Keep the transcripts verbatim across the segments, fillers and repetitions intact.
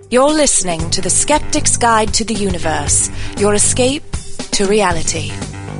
You're listening to The Skeptic's Guide to the Universe, your escape to reality.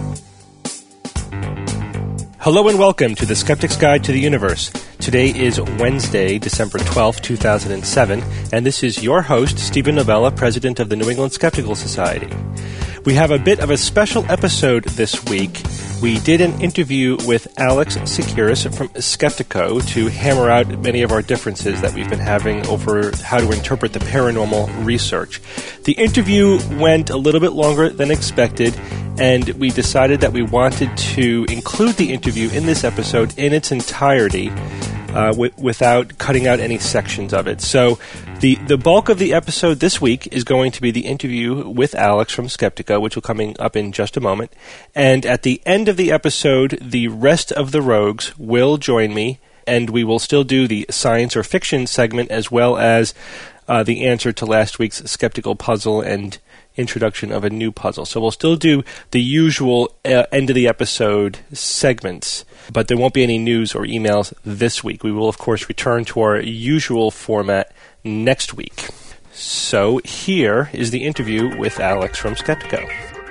Hello and welcome to The Skeptic's Guide to the Universe. Today is Wednesday, December twelfth, two thousand seven, and this is your host, Stephen Novella, President of the New England Skeptical Society. We have a bit of a special episode this week. We did an interview with Alex Tsakiris from Skeptiko to hammer out many of our differences that we've been having over how to interpret the paranormal research. The interview went a little bit longer than expected, and we decided that we wanted to include the interview in this episode in its entirety uh, w- without cutting out any sections of it. So the, the bulk of the episode this week is going to be the interview with Alex from Skeptiko, which will coming up in just a moment. And at the end of the episode, the rest of the rogues will join me, and we will still do the science or fiction segment as well as uh, the answer to last week's skeptical puzzle and introduction of a new puzzle. So we'll still do the usual uh, end of the episode segments, but there won't be any news or emails this week. We will, of course, return to our usual format next week. So here is the interview with Alex from Skeptiko.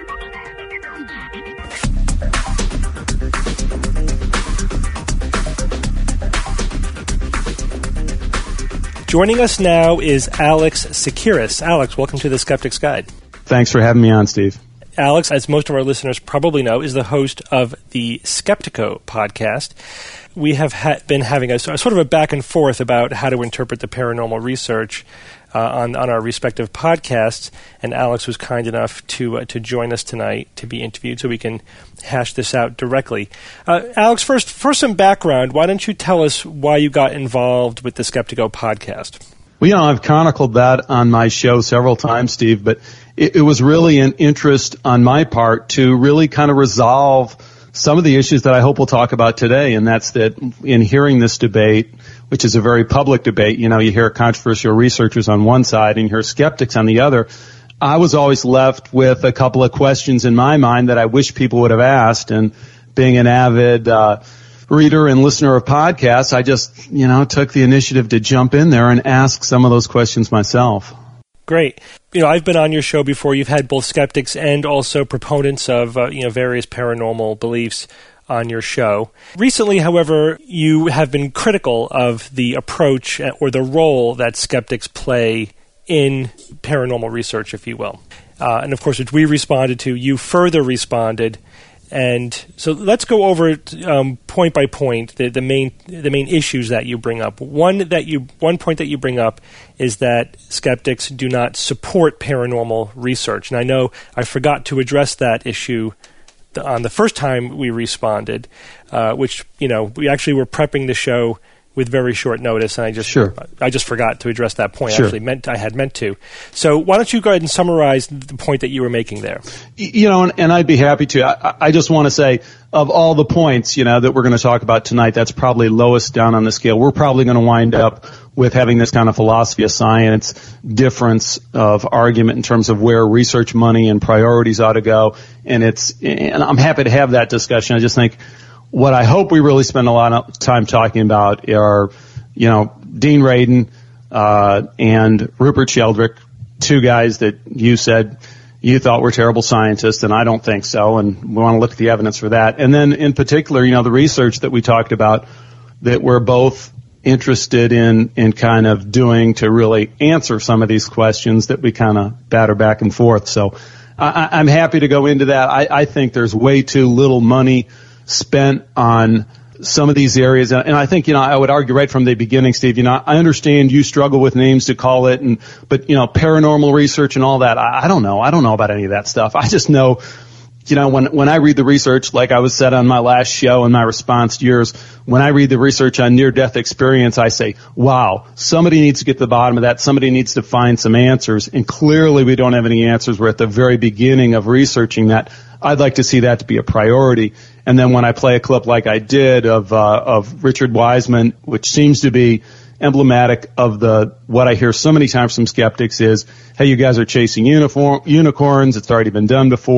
Joining us now is Alex Tsakiris. Alex, welcome to The Skeptic's Guide. Thanks for having me on, Steve. Alex, as most of our listeners probably know, is the host of the Skeptiko podcast. We have ha- been having a, a sort of a back and forth about how to interpret the paranormal research uh, on, on our respective podcasts, and Alex was kind enough to uh, to join us tonight to be interviewed so we can hash this out directly. Uh, Alex, first, for some background, why don't you tell us why you got involved with the Skeptiko podcast? Well, you know, I've chronicled that on my show several times, Steve, but it, it was really an interest on my part to really kind of resolve some of the issues that I hope we'll talk about today, and that's that in hearing this debate, which is a very public debate, you know, you hear controversial researchers on one side and you hear skeptics on the other. I was always left with a couple of questions in my mind that I wish people would have asked, and being an avid uh reader and listener of podcasts, I just, you know, took the initiative to jump in there and ask some of those questions myself. Great. You know, I've been on your show before. You've had both skeptics and also proponents of, uh, you know, various paranormal beliefs on your show. Recently, however, you have been critical of the approach or the role that skeptics play in paranormal research, if you will. Uh, and of course, which we responded to, you further responded. And so let's go over um, point by point the, the main the main issues that you bring up. One that you one point that you bring up is that skeptics do not support paranormal research, and I know I forgot to address that issue the, on the first time we responded, uh, which you know we actually were prepping the show with very short notice, and I just sure. I just forgot to address that point. Sure. I actually meant I had meant to. So why don't you go ahead and summarize the point that you were making there? You know, and, and I'd be happy to. I, I just want to say, of all the points, you know, that we're going to talk about tonight, that's probably lowest down on the scale. We're probably going to wind up with having this kind of philosophy of science difference of argument in terms of where research money and priorities ought to go. And it's, and I'm happy to have that discussion. I just think what I hope we really spend a lot of time talking about are, you know, Dean Radin uh, and Rupert Sheldrake, two guys that you said you thought were terrible scientists, and I don't think so, and we want to look at the evidence for that. And then in particular, you know, the research that we talked about that we're both interested in in kind of doing to really answer some of these questions that we kind of batter back and forth. So I, I'm happy to go into that. I, I think there's way too little money spent on some of these areas. And I think, you know, I would argue right from the beginning, Steve, you know, I understand you struggle with names to call it, and but, you know, paranormal research and all that, I, I don't know. I don't know about any of that stuff. I just know, you know, when when I read the research, like I was said on my last show in my response to yours, when I read the research on near-death experience, I say, wow, somebody needs to get to the bottom of that. Somebody needs to find some answers. And clearly we don't have any answers. We're at the very beginning of researching that. I'd like to see that to be a priority. And then when I play a clip like I did of uh, of Richard Wiseman, which seems to be emblematic of the what I hear so many times from skeptics is, hey, you guys are chasing uniform, unicorns. It's already been done before.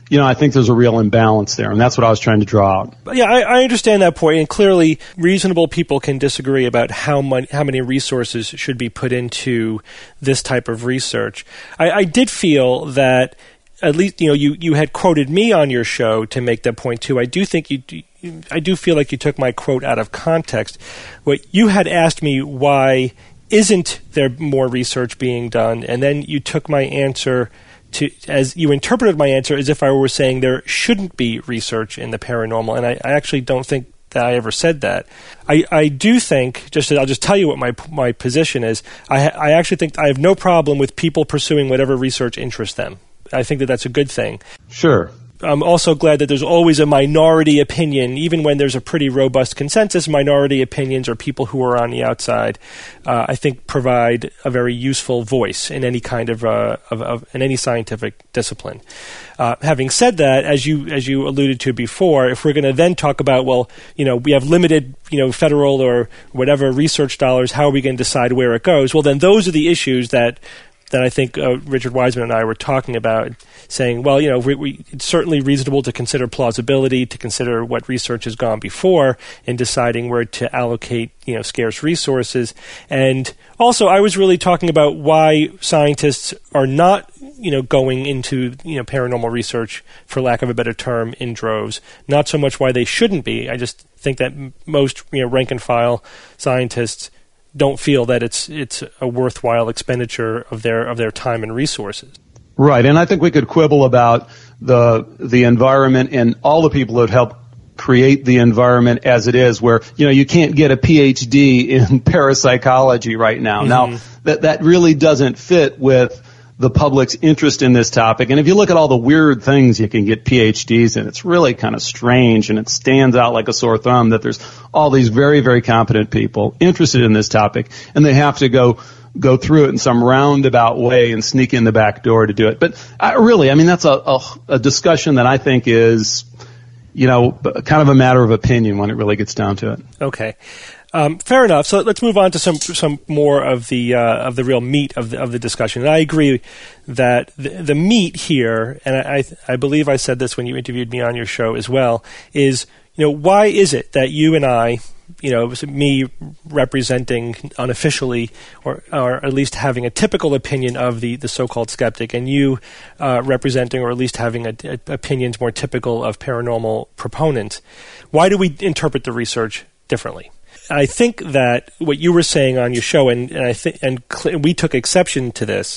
you know, I think there's a real imbalance there, and that's what I was trying to draw out. Yeah, I, I understand that point, and clearly reasonable people can disagree about how much, how many resources should be put into this type of research. I, I did feel that at least, you know, you, you had quoted me on your show to make that point too. I do think you, I do feel like you took my quote out of context. What you had asked me, why isn't there more research being done? And then you took my answer to, as you interpreted my answer as if I were saying there shouldn't be research in the paranormal. And I, I actually don't think that I ever said that. I, I do think, just to, I'll just tell you what my my position is. I, I actually think I have no problem with people pursuing whatever research interests them. I think that that's a good thing. Sure. I'm also glad that there's always a minority opinion, even when there's a pretty robust consensus. Minority opinions or people who are on the outside, uh, I think, provide a very useful voice in any kind of, uh, of, of in any scientific discipline. Uh, having said that, as you as you alluded to before, if we're going to then talk about, well, you know, we have limited, you know, federal or whatever research dollars, how are we going to decide where it goes? Well, then those are the issues that. that I think uh, Richard Wiseman and I were talking about, saying, well, you know, we, we, it's certainly reasonable to consider plausibility, to consider what research has gone before in deciding where to allocate, you know, scarce resources. And also, I was really talking about why scientists are not, you know, going into, you know, paranormal research, for lack of a better term, in droves. Not so much why they shouldn't be. I just think that m- most, you know, rank and file scientists don't feel that it's it's a worthwhile expenditure of their of their time and resources. Right, and I think we could quibble about the the environment and all the people that helped create the environment as it is, where, you know, you can't get a P H D in parapsychology right now. Mm-hmm. Now, that that really doesn't fit with the public's interest in this topic. And if you look at all the weird things you can get P H Ds in, it's really kind of strange, and it stands out like a sore thumb that there's all these very, very competent people interested in this topic, and they have to go go through it in some roundabout way and sneak in the back door to do it. But I, really, I mean, that's a, a, a discussion that I think is, you know, kind of a matter of opinion when it really gets down to it. Okay. Um, fair enough. So let's move on to some some more of the uh, of the real meat of the of the discussion. And I agree that the, the meat here, and I I believe I said this when you interviewed me on your show as well, is, you know, why is it that you and I, you know, me representing unofficially, or or at least having a typical opinion of the, the so-called skeptic, and you uh, representing or at least having a, a, opinions more typical of paranormal proponents, why do we interpret the research differently? I think that what you were saying on your show, and, and I think, and cl- we took exception to this,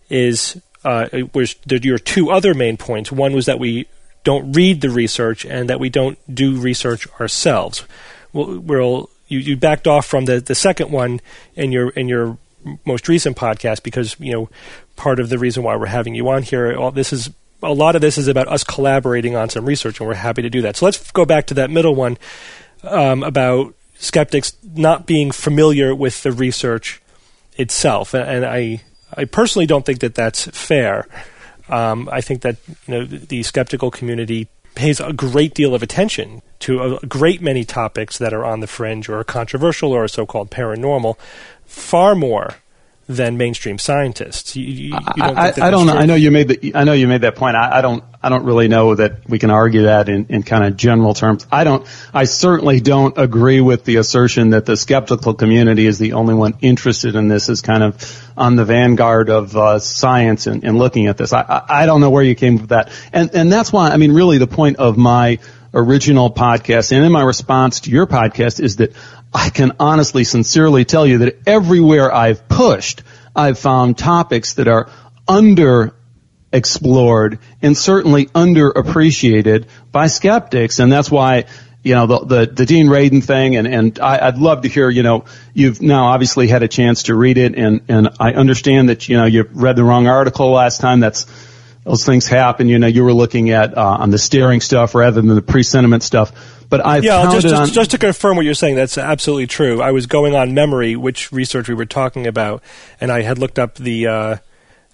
is uh, was there your two other main points. One was that we don't read the research, and that we don't do research ourselves. We'll, we'll you, you backed off from the, the second one in your in your most recent podcast, because, you know, part of the reason why we're having you on here, all this is a lot of this is about us collaborating on some research, and we're happy to do that. So let's go back to that middle one um, about skeptics not being familiar with the research itself, and I, I personally don't think that that's fair. Um, I think that, you know, the skeptical community pays a great deal of attention to a great many topics that are on the fringe or are controversial or are so-called paranormal, far more than mainstream scientists. You, you, you don't I, think that I don't know. true? I know you made the, I know you made that point. I, I don't. I don't really know that we can argue that in, in kind of general terms. I don't. I certainly don't agree with the assertion that the skeptical community is the only one interested in this, is kind of on the vanguard of uh, science and, and looking at this. I, I I don't know where you came with that, and and that's why. I mean, really, the point of my original podcast and in my response to your podcast is that I can honestly, sincerely tell you that everywhere I've pushed, I've found topics that are under explored and certainly underappreciated by skeptics. And that's why, you know, the the, the Dean Radin thing, and, and I, I'd love to hear, you know, you've now obviously had a chance to read it, and, and I understand that, you know, you read the wrong article last time. That's those things happen. You know, you were looking at uh, on the steering stuff rather than the pre-sentiment stuff. But I've yeah, found just, it just, on, just to confirm what you're saying, that's absolutely true. I was going on memory which research we were talking about, and I had looked up the uh,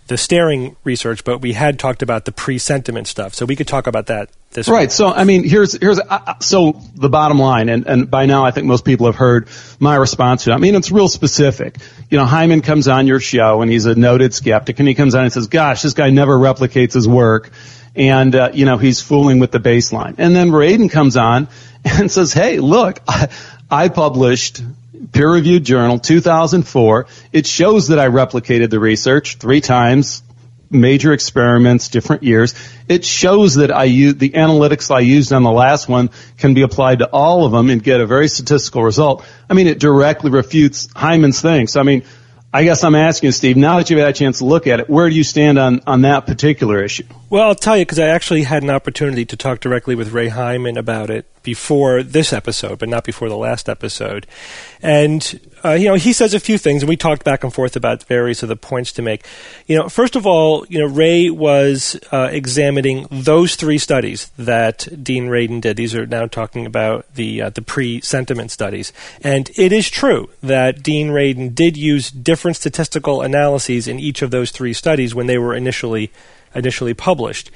the staring research, but we had talked about the pre-sentiment stuff. So we could talk about that this Right. week. So, I mean, here's, here's, uh, so the bottom line, and, and by now I think most people have heard my response to it. I mean, it's real specific. You know, Hyman comes on your show and he's a noted skeptic, and he comes on and says, gosh, this guy never replicates his work. And, uh, you know, he's fooling with the baseline. And then Radin comes on and says, hey, look, I, I published peer-reviewed journal, two thousand four. It shows that I replicated the research three times, major experiments, different years. It shows that I use, the analytics I used on the last one can be applied to all of them and get a very statistical result. I mean, it directly refutes Hyman's thing. So, I mean, I guess I'm asking you, Steve, now that you've had a chance to look at it, where do you stand on, on that particular issue? Well, I'll tell you, because I actually had an opportunity to talk directly with Ray Hyman about it before this episode, but not before the last episode. And, uh, you know, he says a few things, and we talked back and forth about various of the points to make. You know, first of all, you know, Ray was uh, examining those three studies that Dean Radin did. These are now talking about the uh, the pre-sentiment studies. And it is true that Dean Radin did use different statistical analyses in each of those three studies when they were initially initially published.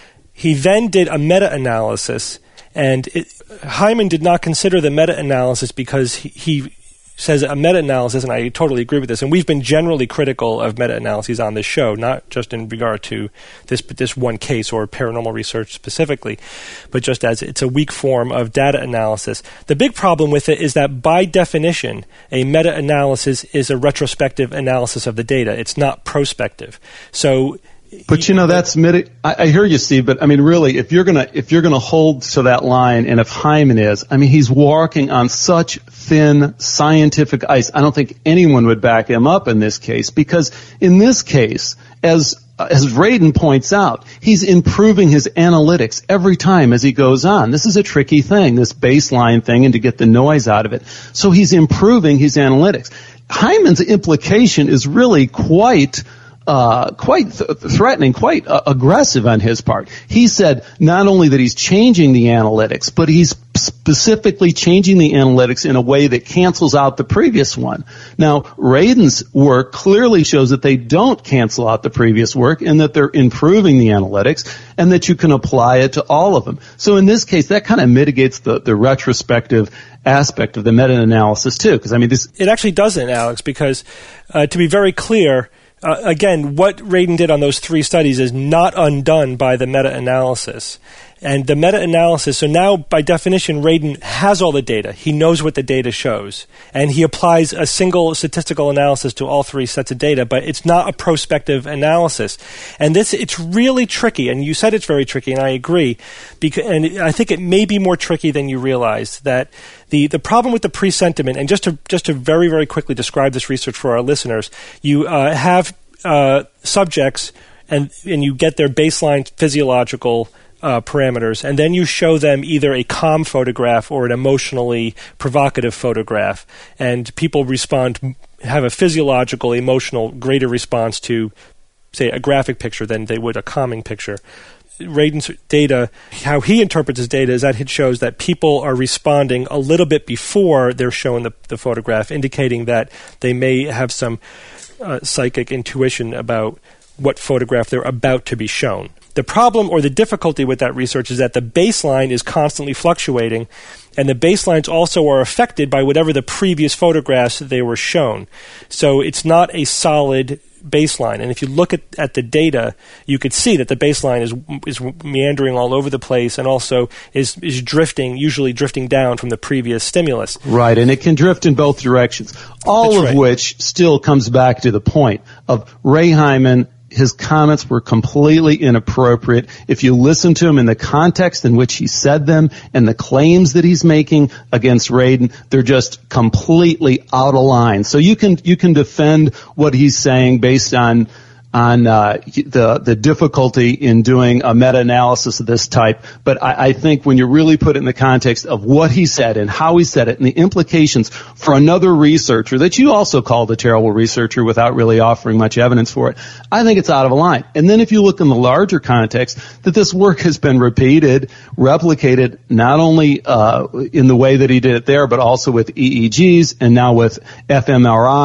He then did a meta-analysis, and it, Hyman did not consider the meta-analysis because he, he says a meta-analysis, and I totally agree with this, and we've been generally critical of meta-analyses on this show, not just in regard to this this one case or paranormal research specifically, but just as it's a weak form of data analysis. The big problem with it is that by definition, a meta-analysis is a retrospective analysis of the data. It's not prospective. So But you know, that's mid- I, I hear you, Steve, but I mean, really, if you're gonna, if you're gonna hold to that line, and if Hyman is, I mean, he's walking on such thin scientific ice. I don't think anyone would back him up in this case, because in this case, as, as Radin points out, he's improving his analytics every time as he goes on. This is a tricky thing, this baseline thing, and to get the noise out of it. So he's improving his analytics. Hyman's implication is really quite Uh, quite th- threatening, quite uh, aggressive on his part. He said not only that he's changing the analytics, but he's specifically changing the analytics in a way that cancels out the previous one. Now, Radin's work clearly shows that they don't cancel out the previous work and that they're improving the analytics and that you can apply it to all of them. So in this case, that kind of mitigates the, the retrospective aspect of the meta-analysis too, because I mean this... It actually doesn't, Alex, because uh, to be very clear, Uh, again, what Radin did on those three studies is not undone by the meta-analysis. And the meta-analysis, so now by definition, Radin has all the data. He knows what the data shows. And he applies a single statistical analysis to all three sets of data, but it's not a prospective analysis. And this, it's really tricky, and you said it's very tricky, and I agree. Because, and I think it may be more tricky than you realize, that the, the problem with the pre-sentiment, and just to, just to very, very quickly describe this research for our listeners, you uh, have uh, subjects, and, and you get their baseline physiological Uh, parameters, and then you show them either a calm photograph or an emotionally provocative photograph, and people respond, have a physiological, emotional, greater response to, say, a graphic picture than they would a calming picture. Radin's data, how he interprets his data is that it shows that people are responding a little bit before they're shown the, the photograph, indicating that they may have some uh, psychic intuition about what photograph they're about to be shown. The problem or the difficulty with that research is that the baseline is constantly fluctuating, and the baselines also are affected by whatever the previous photographs they were shown. So it's not a solid baseline. And if you look at, at the data, you could see that the baseline is is meandering all over the place and also is, is drifting, usually drifting down from the previous stimulus. Right, and it can drift in both directions, all That's of right. which still comes back to the point of Ray Hyman. His comments were completely inappropriate. If you listen to him in the context in which he said them and the claims that he's making against Radin, they're just completely out of line. So you can you can defend what he's saying based on on uh, the the difficulty in doing a meta-analysis of this type, but I, I think when you really put it in the context of what he said and how he said it and the implications for another researcher that you also called a terrible researcher without really offering much evidence for it, I think it's out of line. And then if you look in the larger context, that this work has been repeated, replicated, not only uh, in the way that he did it there, but also with E E Gs and now with f M R Is,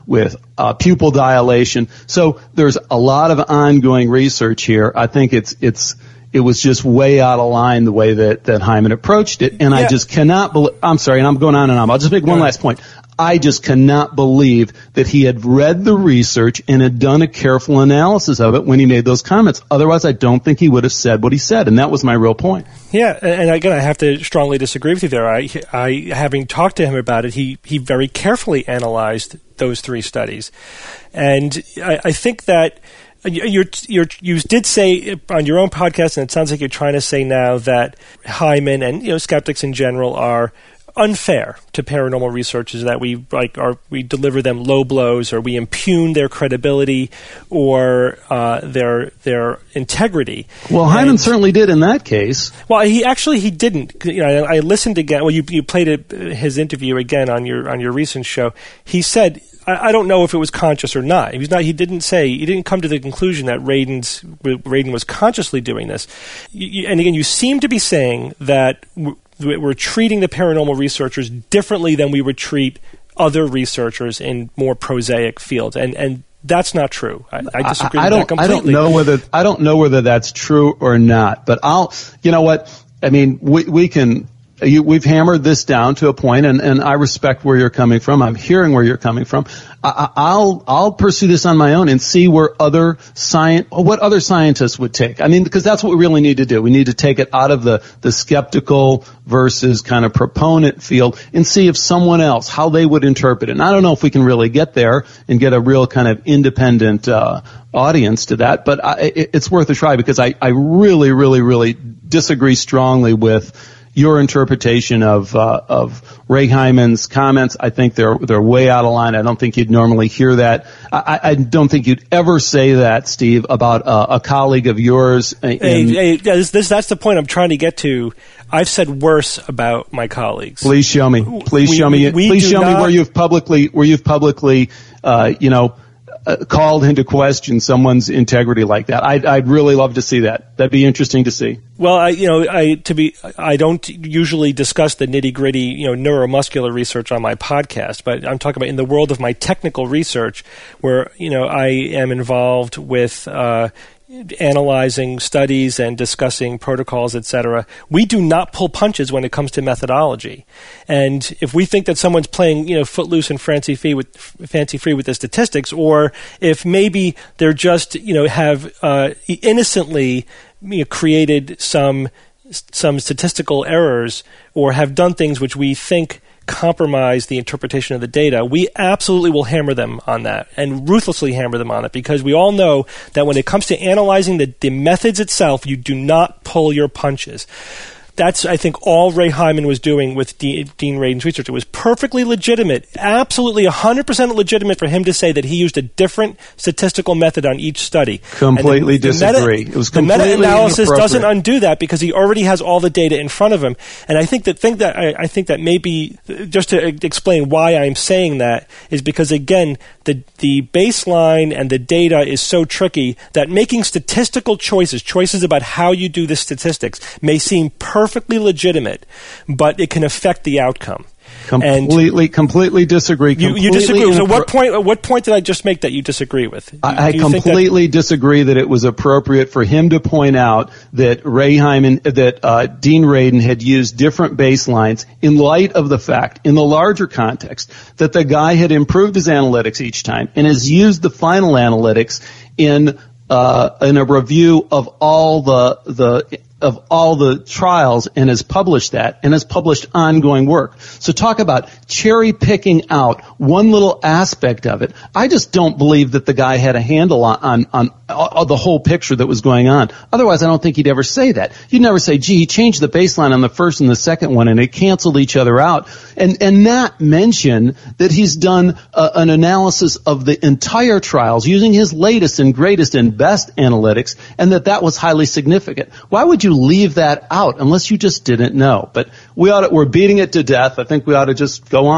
with uh, pupil dilation. So there's a lot of ongoing research here. I think it's it's it was just way out of line the way that that Hyman approached it, and yeah. I just cannot believe. I'm sorry, and I'm going on and on. I'll just make one last point. I just cannot believe that he had read the research and had done a careful analysis of it when he made those comments. Otherwise, I don't think he would have said what he said, and that was my real point. Yeah, and again, I have to strongly disagree with you there. I, I having talked to him about it, he, he very carefully analyzed those three studies. And I, I think that You're, you're, you did say on your own podcast, and it sounds like you're trying to say now that Hyman and you know skeptics in general are unfair to paranormal researchers, that we like are we deliver them low blows, or we impugn their credibility or uh, their their integrity. Well, Hyman and, certainly did in that case. Well, he actually he didn't. You know, I, I listened again. Well, you you played it, his interview again on your on your recent show. He said, I, I don't know if it was conscious or not. He was not. He didn't say. He didn't come to the conclusion that Radin's Radin was consciously doing this. You, you, and again, you seem to be saying that W- we're treating the paranormal researchers differently than we would treat other researchers in more prosaic fields, and and that's not true. I, I disagree I, I with don't, that completely. I don't know whether I don't know whether that's true or not, but I'll. You know what? I mean, we we can. You, we've hammered this down to a point, and, and I respect where you're coming from. I'm hearing where you're coming from. I, I'll I'll pursue this on my own and see where other science, what other scientists would take. I mean, because that's what we really need to do. We need to take it out of the the skeptical versus kind of proponent field and see if someone else, how they would interpret it. And I don't know if we can really get there and get a real kind of independent uh, audience to that, but I, it, it's worth a try, because I I really really really disagree strongly with your interpretation of uh, of Ray Hyman's comments. I think they're they're way out of line. I don't think you'd normally hear that. I, I don't think you'd ever say that, Steve, about uh, a colleague of yours. In, hey, hey, this, this, that's the point I'm trying to get to. I've said worse about my colleagues. Please show me. Please we, show me. We, we please show not, me where you've publicly where you've publicly, uh, you know. Uh, called into question someone's integrity like that. I'd, I'd really love to see that. That'd be interesting to see. Well, I, you know, I to be, I don't usually discuss the nitty gritty, you know, neuromuscular research on my podcast, but I'm talking about in the world of my technical research, where you know I am involved with uh, analyzing studies and discussing protocols, et cetera. We do not pull punches when it comes to methodology. And if we think that someone's playing, you know, footloose and fancy free with fancy free with the statistics, or if maybe they're just, you know, have uh, innocently you know, created some some statistical errors, or have done things which we think compromise the interpretation of the data, we absolutely will hammer them on that, and ruthlessly hammer them on it, because we all know that when it comes to analyzing the, the methods itself, you do not pull your punches. That's, I think, all Ray Hyman was doing with D- Dean Radin's research. It was perfectly legitimate, absolutely one hundred percent legitimate for him to say that he used a different statistical method on each study. Completely the, disagree. The meta, it was completely the meta-analysis doesn't undo that, because he already has all the data in front of him. And I think that think that I, I think that maybe just to explain why I'm saying that is because, again, the the baseline and the data is so tricky that making statistical choices, choices about how you do the statistics, may seem perfect. Perfectly legitimate, but it can affect the outcome. Completely, and completely disagree. Completely you, you disagree. So, what point? What point did I just make that you disagree with? I, I completely that- disagree that it was appropriate for him to point out that Ray Hyman, that uh, Dean Radin had used different baselines in light of the fact, in the larger context, that the guy had improved his analytics each time and has used the final analytics in uh, in a review of all the the. of all the trials, and has published that, and has published ongoing work. So talk about cherry picking out one little aspect of it. I just don't believe that the guy had a handle on, on, on, on the whole picture that was going on. Otherwise, I don't think he'd ever say that. You'd never say, gee, he changed the baseline on the first and the second one, and it canceled each other out. And, and not mention that he's done uh, an analysis of the entire trials using his latest and greatest and best analytics, and that that was highly significant. Why would you leave that out unless you just didn't know? But we ought to, we're beating it to death. I think we ought to just go on.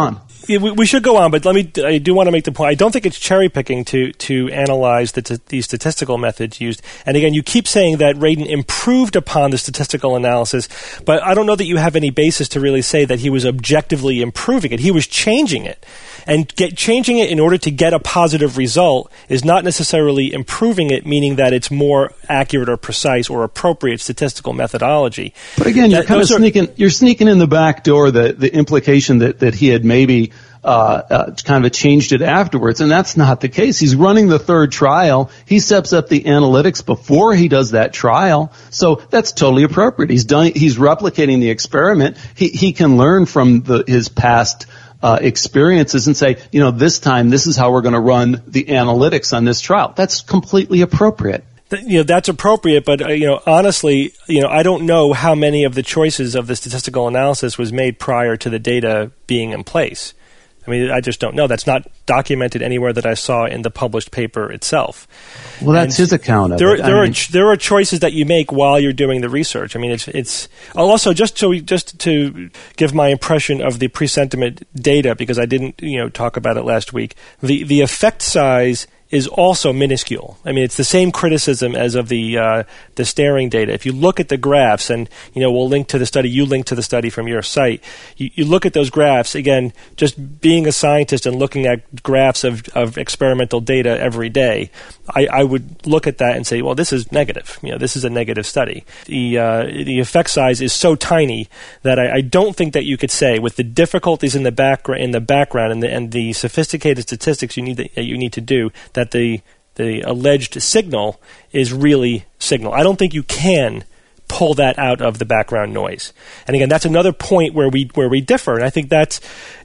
We, we should go on, but let me. I do want to make the point. I don't think it's cherry picking to to analyze the t- these statistical methods used. And again, you keep saying that Radin improved upon the statistical analysis, but I don't know that you have any basis to really say that he was objectively improving it. He was changing it, and get, changing it in order to get a positive result is not necessarily improving it, meaning that it's more accurate or precise or appropriate statistical methodology. But again, you're that, kind of are, sneaking. You're sneaking in the back door the the implication that that he had maybe. Uh, uh, kind of changed it afterwards, and that's not the case. He's running the third trial. He steps up the analytics before he does that trial, so that's totally appropriate. He's done. He's replicating the experiment. He he can learn from the, his past uh, experiences and say, you know, this time this is how we're going to run the analytics on this trial. That's completely appropriate. You know, that's appropriate, but, uh, you know, honestly, you know, I don't know how many of the choices of the statistical analysis was made prior to the data being in place. I mean, I just don't know. That's not documented anywhere that I saw in the published paper itself. Well, that's and his account of there, it. There I are mean, there are choices that you make while you're doing the research. I mean, it's it's also just to just to give my impression of the pre-sentiment data, because I didn't you know talk about it last week. The the effect size is also minuscule. I mean, it's the same criticism as of the uh, the staring data. If you look at the graphs, and you know, we'll link to the study. You link to the study from your site. You, you look at those graphs again. Just being a scientist and looking at graphs of, of experimental data every day, I, I would look at that and say, well, this is negative. You know, this is a negative study. The uh, the effect size is so tiny that I, I don't think that you could say, with the difficulties in the background in the background and the and the sophisticated statistics you need to, that you need to do, that the the alleged signal is really signal. I don't think you can pull that out of the background noise. And again, that's another point where we where we differ. And I think that's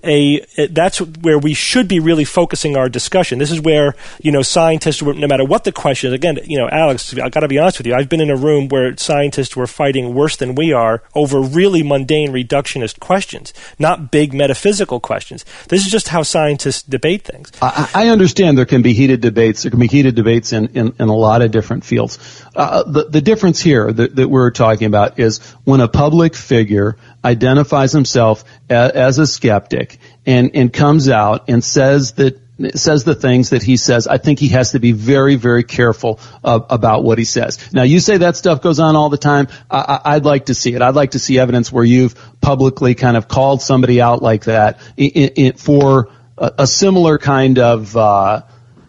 a that's where we should be really focusing our discussion. This is where, you know, scientists, no matter what the question is, again, you know, Alex, I got to be honest with you, I've been in a room where scientists were fighting worse than we are over really mundane reductionist questions, not big metaphysical questions. This is just how scientists debate things. I, I understand there can be heated debates. There can be heated debates in, in, in a lot of different fields. Uh, the, the difference here that, that we're talking about is when a public figure identifies himself as, as a skeptic and, and comes out and says that says the things that he says, I think he has to be very, very careful uh, about what he says. Now, you say that stuff goes on all the time. I, I'd like to see it. I'd like to see evidence where you've publicly kind of called somebody out like that in, in, for a, a similar kind of, uh,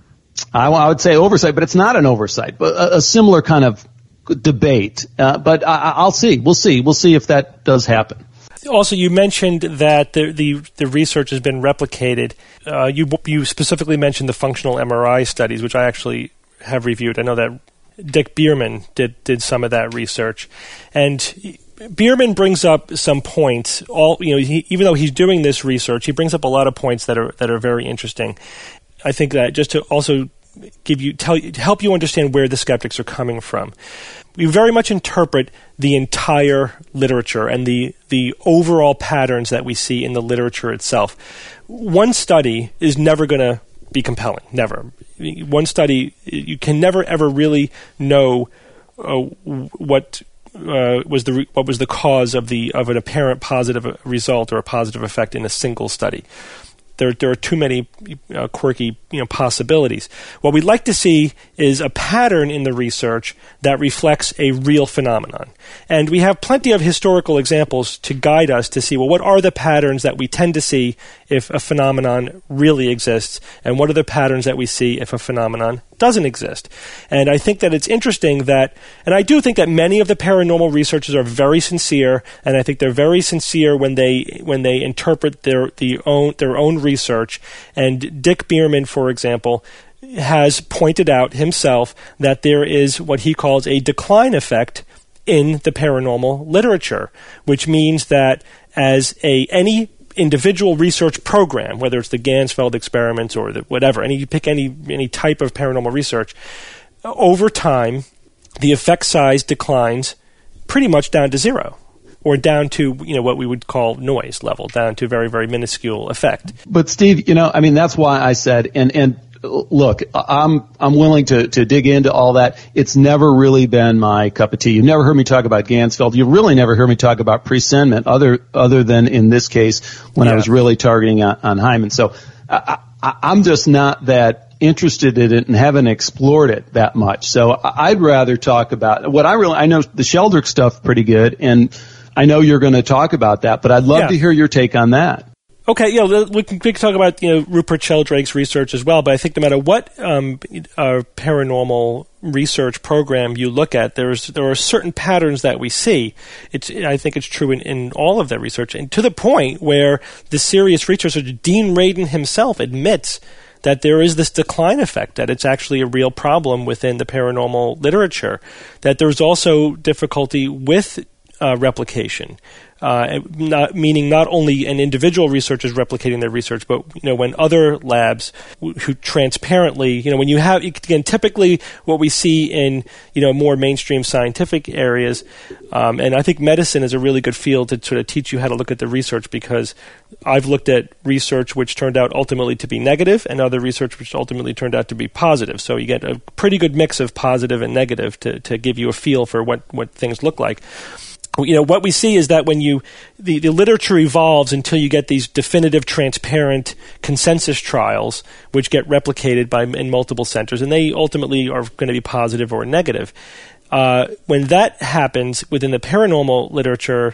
I, I would say oversight, but it's not an oversight, but a, a similar kind of debate. Uh, but I, I'll see. We'll see. We'll see if that does happen. Also, you mentioned that the the, the research has been replicated. Uh, you you specifically mentioned the functional M R I studies, which I actually have reviewed. I know that Dick Bierman did did some of that research, and Bierman brings up some points. All you know, he, even though he's doing this research, he brings up a lot of points that are that are very interesting. I think that just to also give you tell help you understand where the skeptics are coming from. We very much interpret the entire literature and the, the overall patterns that we see in the literature itself. One study is never going to be compelling, never. One study, you can never ever really know uh, what uh, was the what was the cause of the of an apparent positive result or a positive effect in a single study. There, there are too many uh, quirky, you know, possibilities. What we'd like to see is a pattern in the research that reflects a real phenomenon. And we have plenty of historical examples to guide us to see, well, what are the patterns that we tend to see if a phenomenon really exists, and what are the patterns that we see if a phenomenon doesn't exist. And I think that it's interesting that, and I do think that many of the paranormal researchers are very sincere, and I think they're very sincere when they when they interpret their the own their own research. And Dick Bierman, for example, has pointed out himself that there is what he calls a decline effect in the paranormal literature, which means that as a any individual research program, whether it's the Ganzfeld experiments or the whatever, any you pick any any type of paranormal research, over time, the effect size declines pretty much down to zero, or down to, you know, what we would call noise level, down to very, very minuscule effect. But Steve, you know, I mean, that's why I said, and and look, I'm I'm willing to, to dig into all that. It's never really been my cup of tea. You've never heard me talk about Ganzfeld. You really never heard me talk about presentiment, other other than in this case when yeah. I was really targeting on, on Hyman. So I, I, I'm just not that interested in it and haven't explored it that much. So I'd rather talk about what I really I know the Sheldrick stuff pretty good, and I know you're going to talk about that, but I'd love yeah. to hear your take on that. Okay, yeah, we can, we can talk about, you know, Rupert Sheldrake's research as well, but I think no matter what um, uh, paranormal research program you look at, there's there are certain patterns that we see. It's I think it's true in, in all of that research, and to the point where the serious researcher Dean Radin himself admits that there is this decline effect, that it's actually a real problem within the paranormal literature, that there's also difficulty with uh, replication. Uh, not, meaning not only an individual researcher is replicating their research, but, you know, when other labs who, who transparently, you know, when you have, again, typically what we see in, you know, more mainstream scientific areas, um, and I think medicine is a really good field to sort of teach you how to look at the research, because I've looked at research which turned out ultimately to be negative and other research which ultimately turned out to be positive. So you get a pretty good mix of positive and negative to, to give you a feel for what, what things look like. You know, what we see is that when you, the, the literature evolves until you get these definitive, transparent consensus trials, which get replicated by in multiple centers, and they ultimately are going to be positive or negative. Uh, when that happens within the paranormal literature,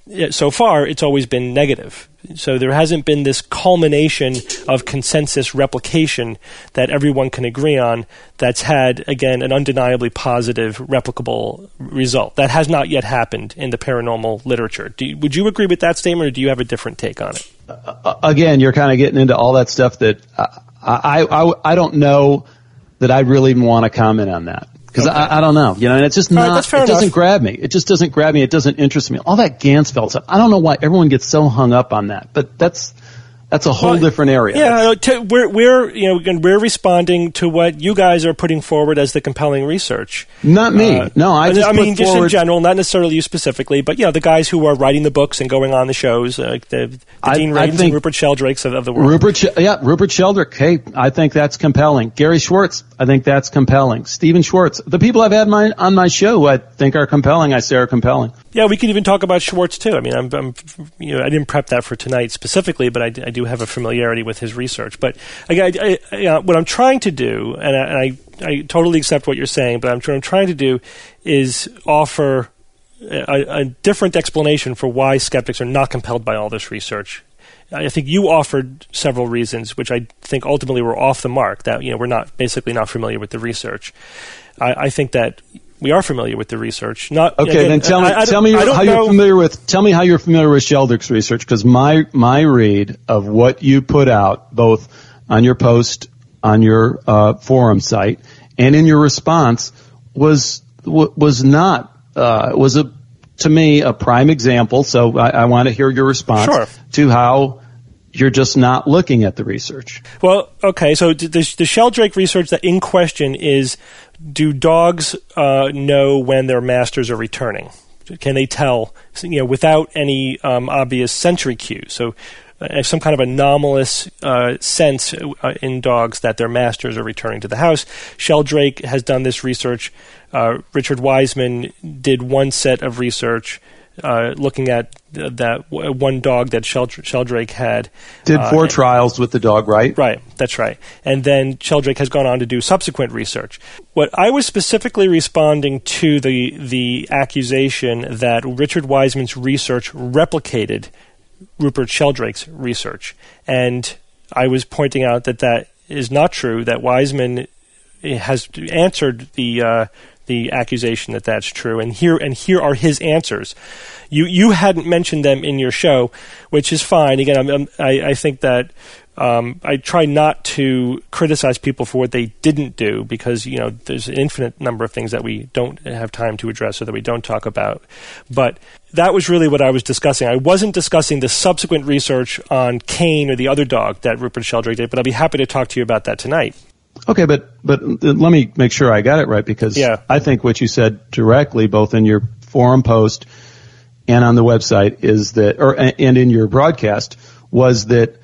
so far, it's always been negative. So there hasn't been this culmination of consensus replication that everyone can agree on that's had, again, an undeniably positive, replicable result. That has not yet happened in the paranormal literature. Do you, would you agree with that statement, or do you have a different take on it? Uh, again, you're kind of getting into all that stuff that I, I, I, I don't know that I really even want to comment on that. Because okay. I, I don't know, you know, and it's just not, right, it enough. doesn't grab me. It just doesn't grab me. It doesn't interest me. All that Ganzfeld stuff, I don't know why everyone gets so hung up on that, but that's, that's a whole well, different area. Yeah, to, we're, we're, you know, we're responding to what you guys are putting forward as the compelling research. Not me. Uh, no, I just I mean, put just forward, in general, not necessarily you specifically, but, you know, the guys who are writing the books and going on the shows, uh, the, the I, Dean Radins and Rupert Sheldrakes of, of the world. Rupert, yeah, Rupert Sheldrake, hey, I think that's compelling. Gary Schwartz, I think that's compelling. Stephen Schwartz, the people I've had my, on my show, I think are compelling, I say are compelling. Yeah, we could even talk about Schwartz too. I mean, I'm, I'm, you know, I didn't prep that for tonight specifically, but I, I do have a familiarity with his research. But again, I, I, uh, what I'm trying to do, and, I, and I, I totally accept what you're saying, but I'm, what I'm trying to do is offer a, a different explanation for why skeptics are not compelled by all this research. I think you offered several reasons, which I think ultimately were off the mark. That, you know, we're not basically not familiar with the research. I, I think that we are familiar with the research. Not okay. Again, then tell me, I, I tell me how know. you're familiar with. Tell me how you're familiar with Sheldrake's research, because my my read of what you put out, both on your post on your uh, forum site and in your response, was was not uh, was a to me a prime example. So I, I want to hear your response sure. to how you're just not looking at the research. Well, okay, so the, the Sheldrake research that in question is, do dogs uh, know when their masters are returning? Can they tell, you know, without any um, obvious sensory cues? So uh, some kind of anomalous uh, sense uh, in dogs that their masters are returning to the house. Sheldrake has done this research. Uh, Richard Wiseman did one set of research Uh, looking at th- that w- one dog that Sheld- Sheldrake had. Did four uh, trials with the dog, right? Right, that's right. And then Sheldrake has gone on to do subsequent research. What I was specifically responding to the the accusation that Richard Wiseman's research replicated Rupert Sheldrake's research. And I was pointing out that that is not true, that Wiseman has answered the uh, the accusation that that's true, and here and here are his answers. You you hadn't mentioned them in your show, which is fine. Again, I'm, I'm, I I think that um, I try not to criticize people for what they didn't do, because, you know, there's an infinite number of things that we don't have time to address or that we don't talk about. But that was really what I was discussing. I wasn't discussing the subsequent research on Kane or the other dog that Rupert Sheldrake did, but I'll be happy to talk to you about that tonight. Okay, but but let me make sure I got it right, because yeah. I think what you said directly, both in your forum post and on the website, is that, or and in your broadcast, was that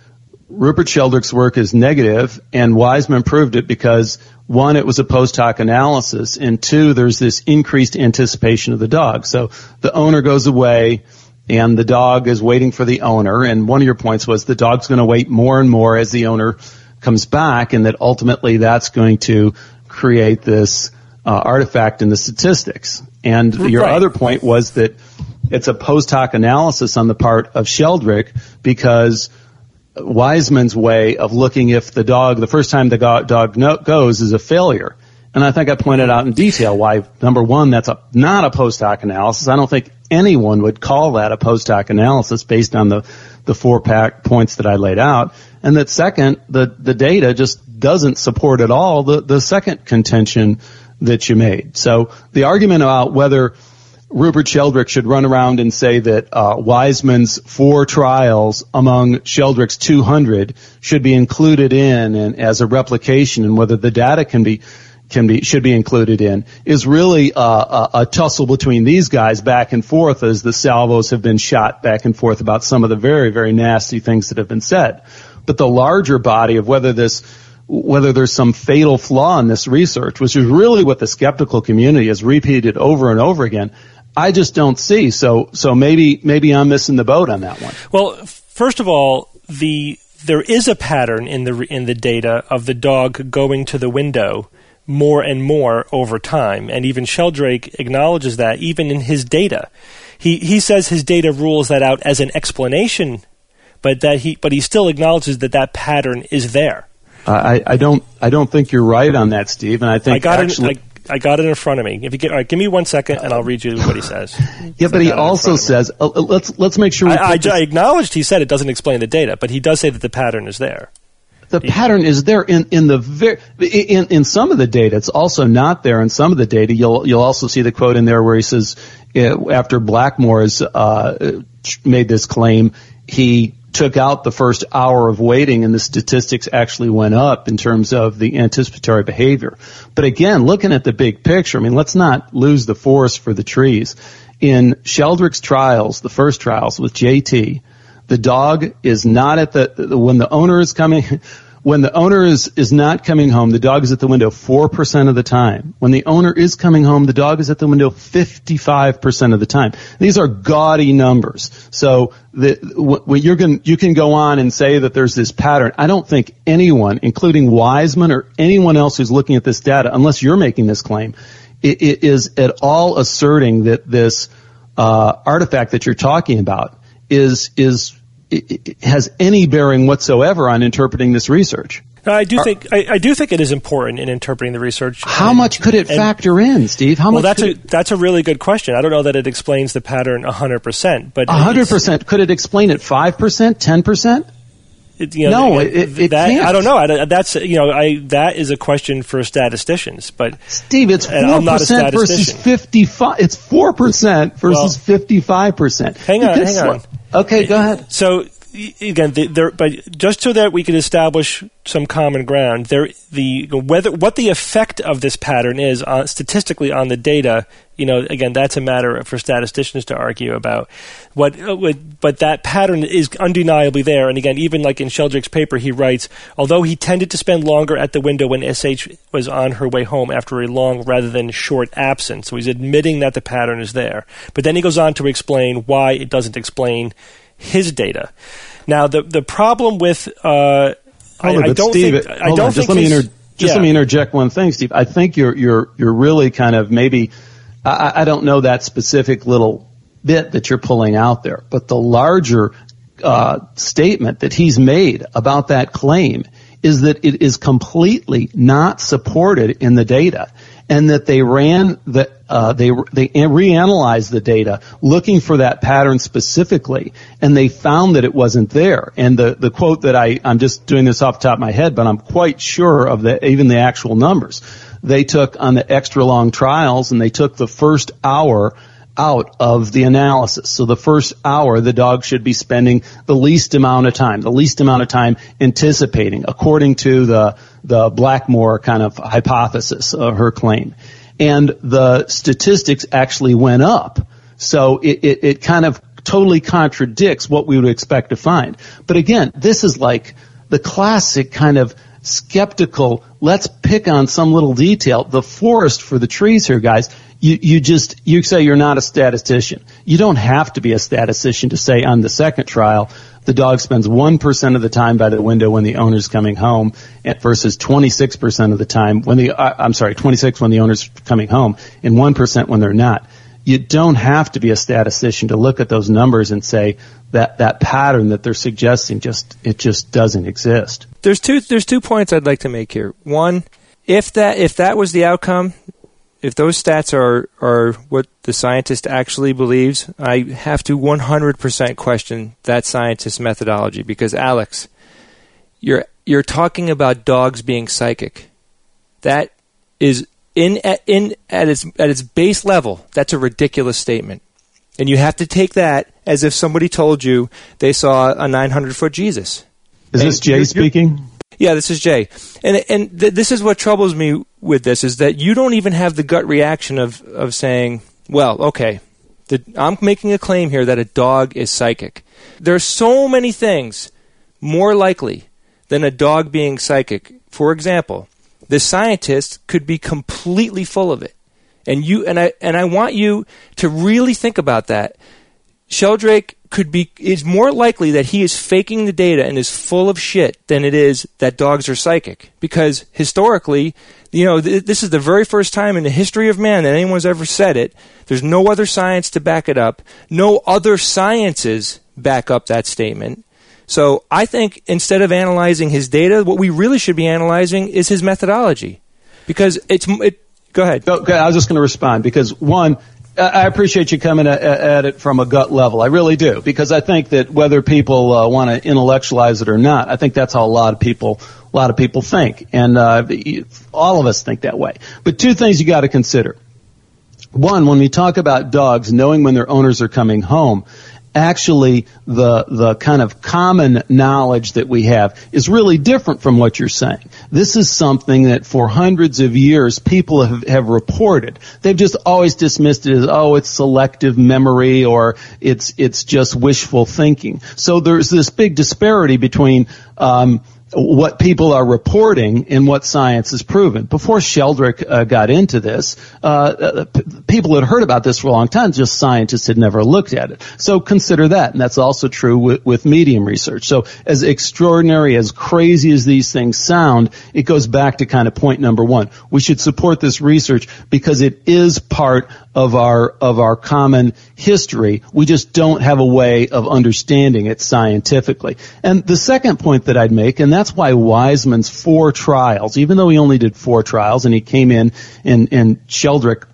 Rupert Sheldrake's work is negative, and Wiseman proved it because, one, it was a post hoc analysis, and two, there's this increased anticipation of the dog. So the owner goes away, and the dog is waiting for the owner, and one of your points was the dog's going to wait more and more as the owner comes back, and that ultimately that's going to create this uh, artifact in the statistics. And your right. other point was that it's a post hoc analysis on the part of Sheldrake because Wiseman's way of looking if the dog, the first time the go- dog no- goes is a failure. And I think I pointed out in detail why, number one, that's a, not a post hoc analysis. I don't think anyone would call that a post hoc analysis based on the, the four pack points that I laid out. And that second, the, the data just doesn't support at all the, the second contention that you made. So the argument about whether Rupert Sheldrake should run around and say that uh, Wiseman's four trials among Sheldrake's two hundred should be included in and as a replication, and whether the data can be can be should be included in, is really uh, a, a tussle between these guys back and forth as the salvos have been shot back and forth about some of the very, very nasty things that have been said. But the larger body of whether this whether there's some fatal flaw in this research, which is really what the skeptical community has repeated over and over again, I just don't see. So, so maybe, maybe I'm missing the boat on that one. Well, first of all, the, there is a pattern in the, in the data of the dog going to the window more and more over time. And even Sheldrake acknowledges that even in his data. He, he says his data rules that out as an explanation, but that he, but he still acknowledges that that pattern is there. I, I don't, I don't think you're right on that, Steve. And I think I got actually, it. I, I got it in front of me. If you get, all right, give me one second, and I'll read you what he says. Yeah, but he also says, uh, let's let's make sure. We I, I, I acknowledged he said it doesn't explain the data, but he does say that the pattern is there. The he, pattern is there in in the ver- in in some of the data. It's also not there in some of the data. You'll you'll also see the quote in there where he says uh, after Blackmore's uh, made this claim, he took out the first hour of waiting and the statistics actually went up in terms of the anticipatory behavior. But again, looking at the big picture, I mean, let's not lose the forest for the trees. In Sheldrake's trials, the first trials with J T, the dog is not at the, when the owner is coming, when the owner is, is not coming home, the dog is at the window four percent of the time. When the owner is coming home, the dog is at the window fifty-five percent of the time. These are gaudy numbers. So the, w- you're going, you can go on and say that there's this pattern. I don't think anyone, including Wiseman or anyone else who's looking at this data, unless you're making this claim, it, it is at all asserting that this uh, artifact that you're talking about is is It, it has any bearing whatsoever on interpreting this research. I do think I, I do think it is important in interpreting the research. How and, much could it and, factor in, Steve? How well, much? that's a it, that's a really good question. I don't know that it explains the pattern a hundred percent, but a hundred percent. Could it explain it five percent, ten percent? You know, no, it, it that, can't. I don't know. I, that's you know, I that is a question for statisticians. But Steve, it's four percent versus fifty-five. It's four percent versus fifty-five percent. Hang on, hang on. Okay, go ahead. So again, the, there, but just so that we could establish some common ground, there the whether what the effect of this pattern is on, statistically on the data. You know, again, that's a matter for statisticians to argue about. What, but that pattern is undeniably there. And again, even like in Sheldrake's paper, he writes, although he tended to spend longer at the window when S H was on her way home after a long rather than short absence. So he's admitting that the pattern is there. But then he goes on to explain why it doesn't explain his data. Now, the the problem with uh, I, I don't Steve, think I don't on, think just let me inter- just yeah. let me interject one thing, Steve. I think you're you're you're really kind of maybe. I, I don't know that specific little bit that you're pulling out there, but the larger uh, statement that he's made about that claim is that it is completely not supported in the data, and that they ran the uh, they they reanalyzed the data looking for that pattern specifically, and they found that it wasn't there. And the the quote that I I'm just doing this off the top of my head, but I'm quite sure of the even the actual numbers. They took on the extra long trials, and they took the first hour out of the analysis. So the first hour, the dog should be spending the least amount of time, the least amount of time anticipating, according to the the Blackmore kind of hypothesis of her claim. And the statistics actually went up. So it, it, it kind of totally contradicts what we would expect to find. But again, this is like the classic kind of skeptical, let's pick on some little detail, the forest for the trees here, guys. You, you just, you say you're not a statistician. You don't have to be a statistician to say on the second trial, the dog spends one percent of the time by the window when the owner's coming home versus twenty-six percent of the time when the, uh, I'm sorry, twenty-six when the owner's coming home and one percent when they're not. You don't have to be a statistician to look at those numbers and say that that pattern that they're suggesting just, it just doesn't exist. There's two, there's two points I'd like to make here. One, if that, if that was the outcome, if those stats are, are what the scientist actually believes, I have to one hundred percent question that scientist's methodology because, Alex, you're you're talking about dogs being psychic. That is in in at its at its base level, that's a ridiculous statement. And you have to take that as if somebody told you they saw a nine hundred foot Jesus. Is this Jay speaking? Yeah, this is Jay. And and th- this is what troubles me with this, is that you don't even have the gut reaction of, of saying, well, okay, the, I'm making a claim here that a dog is psychic. There are so many things more likely than a dog being psychic. For example, the scientist could be completely full of it. And you and I and I want you to really think about that. Sheldrake could be is more likely that he is faking the data and is full of shit than it is that dogs are psychic. Because historically, you know, th- this is the very first time in the history of man that anyone's ever said it. There's no other science to back it up. No other sciences back up that statement. So I think instead of analyzing his data, what we really should be analyzing is his methodology. Because it's it. Go ahead. Okay, I was just going to respond because one. I appreciate you coming at, at it from a gut level. I really do, because I think that whether people uh, want to intellectualize it or not, I think that's how a lot of people, a lot of people think, and uh, all of us think that way. But two things you got to consider. One, when we talk about dogs knowing when their owners are coming home, actually the the kind of common knowledge that we have is really different from what you're saying. This is something that for hundreds of years people have, have reported. They've just always dismissed it as, oh, it's selective memory or it's it's just wishful thinking. So there's this big disparity between um what people are reporting and what science has proven. Before Sheldrake uh, got into this, uh, p- people had heard about this for a long time, just scientists had never looked at it. So consider that, and that's also true with, with medium research. So as extraordinary, as crazy as these things sound, it goes back to kind of point number one. We should support this research because it is part of our of our common history. We just don't have a way of understanding it scientifically. And the second point that I'd make, and that's why Wiseman's four trials, even though he only did four trials and he came in and, and Sheldrake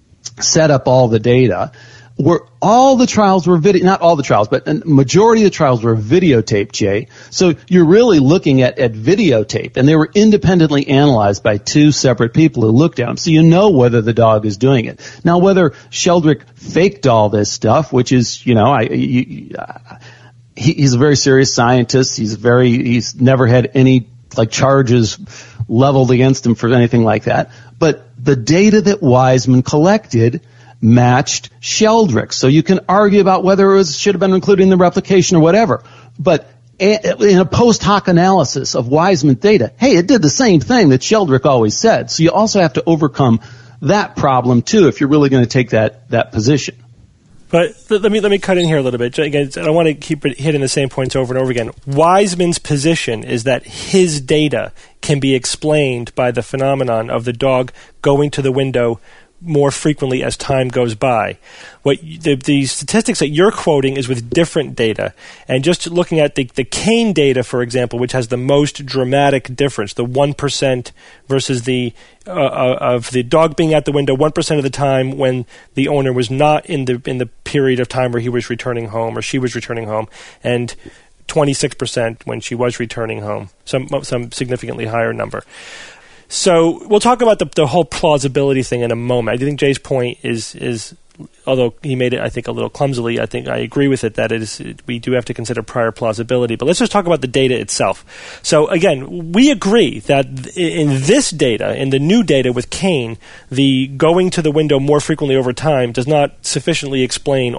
set up all the data, were all the trials were video, not all the trials, but a majority of the trials were videotaped, Jay. So you're really looking at, at videotape, and they were independently analyzed by two separate people who looked at them. So you know whether the dog is doing it. Now, whether Sheldrake faked all this stuff, which is, you know, I, you, uh, he, he's a very serious scientist. He's very, he's never had any like charges leveled against him for anything like that. But the data that Wiseman collected matched Sheldrake. So you can argue about whether it was, should have been included in the replication or whatever. But in a post hoc analysis of Wiseman data, hey, it did the same thing that Sheldrake always said. So you also have to overcome that problem too if you're really going to take that, that position. But let me let me cut in here a little bit. Again, I don't want to keep hitting the same points over and over again. Wiseman's position is that his data can be explained by the phenomenon of the dog going to the window more frequently as time goes by. What the, the statistics that you're quoting is with different data, and just looking at the, the Kane data, for example, which has the most dramatic difference, the one percent versus the uh, of the dog being at the window one percent of the time when the owner was not in the in the period of time where he was returning home or she was returning home, and twenty-six percent when she was returning home, some some significantly higher number. So we'll talk about the, the whole plausibility thing in a moment. I think Jay's point is, is, although he made it, I think, a little clumsily, I think I agree with it that it is, we do have to consider prior plausibility. But let's just talk about the data itself. So again, we agree that in this data, in the new data with Kane, the going to the window more frequently over time does not sufficiently explain all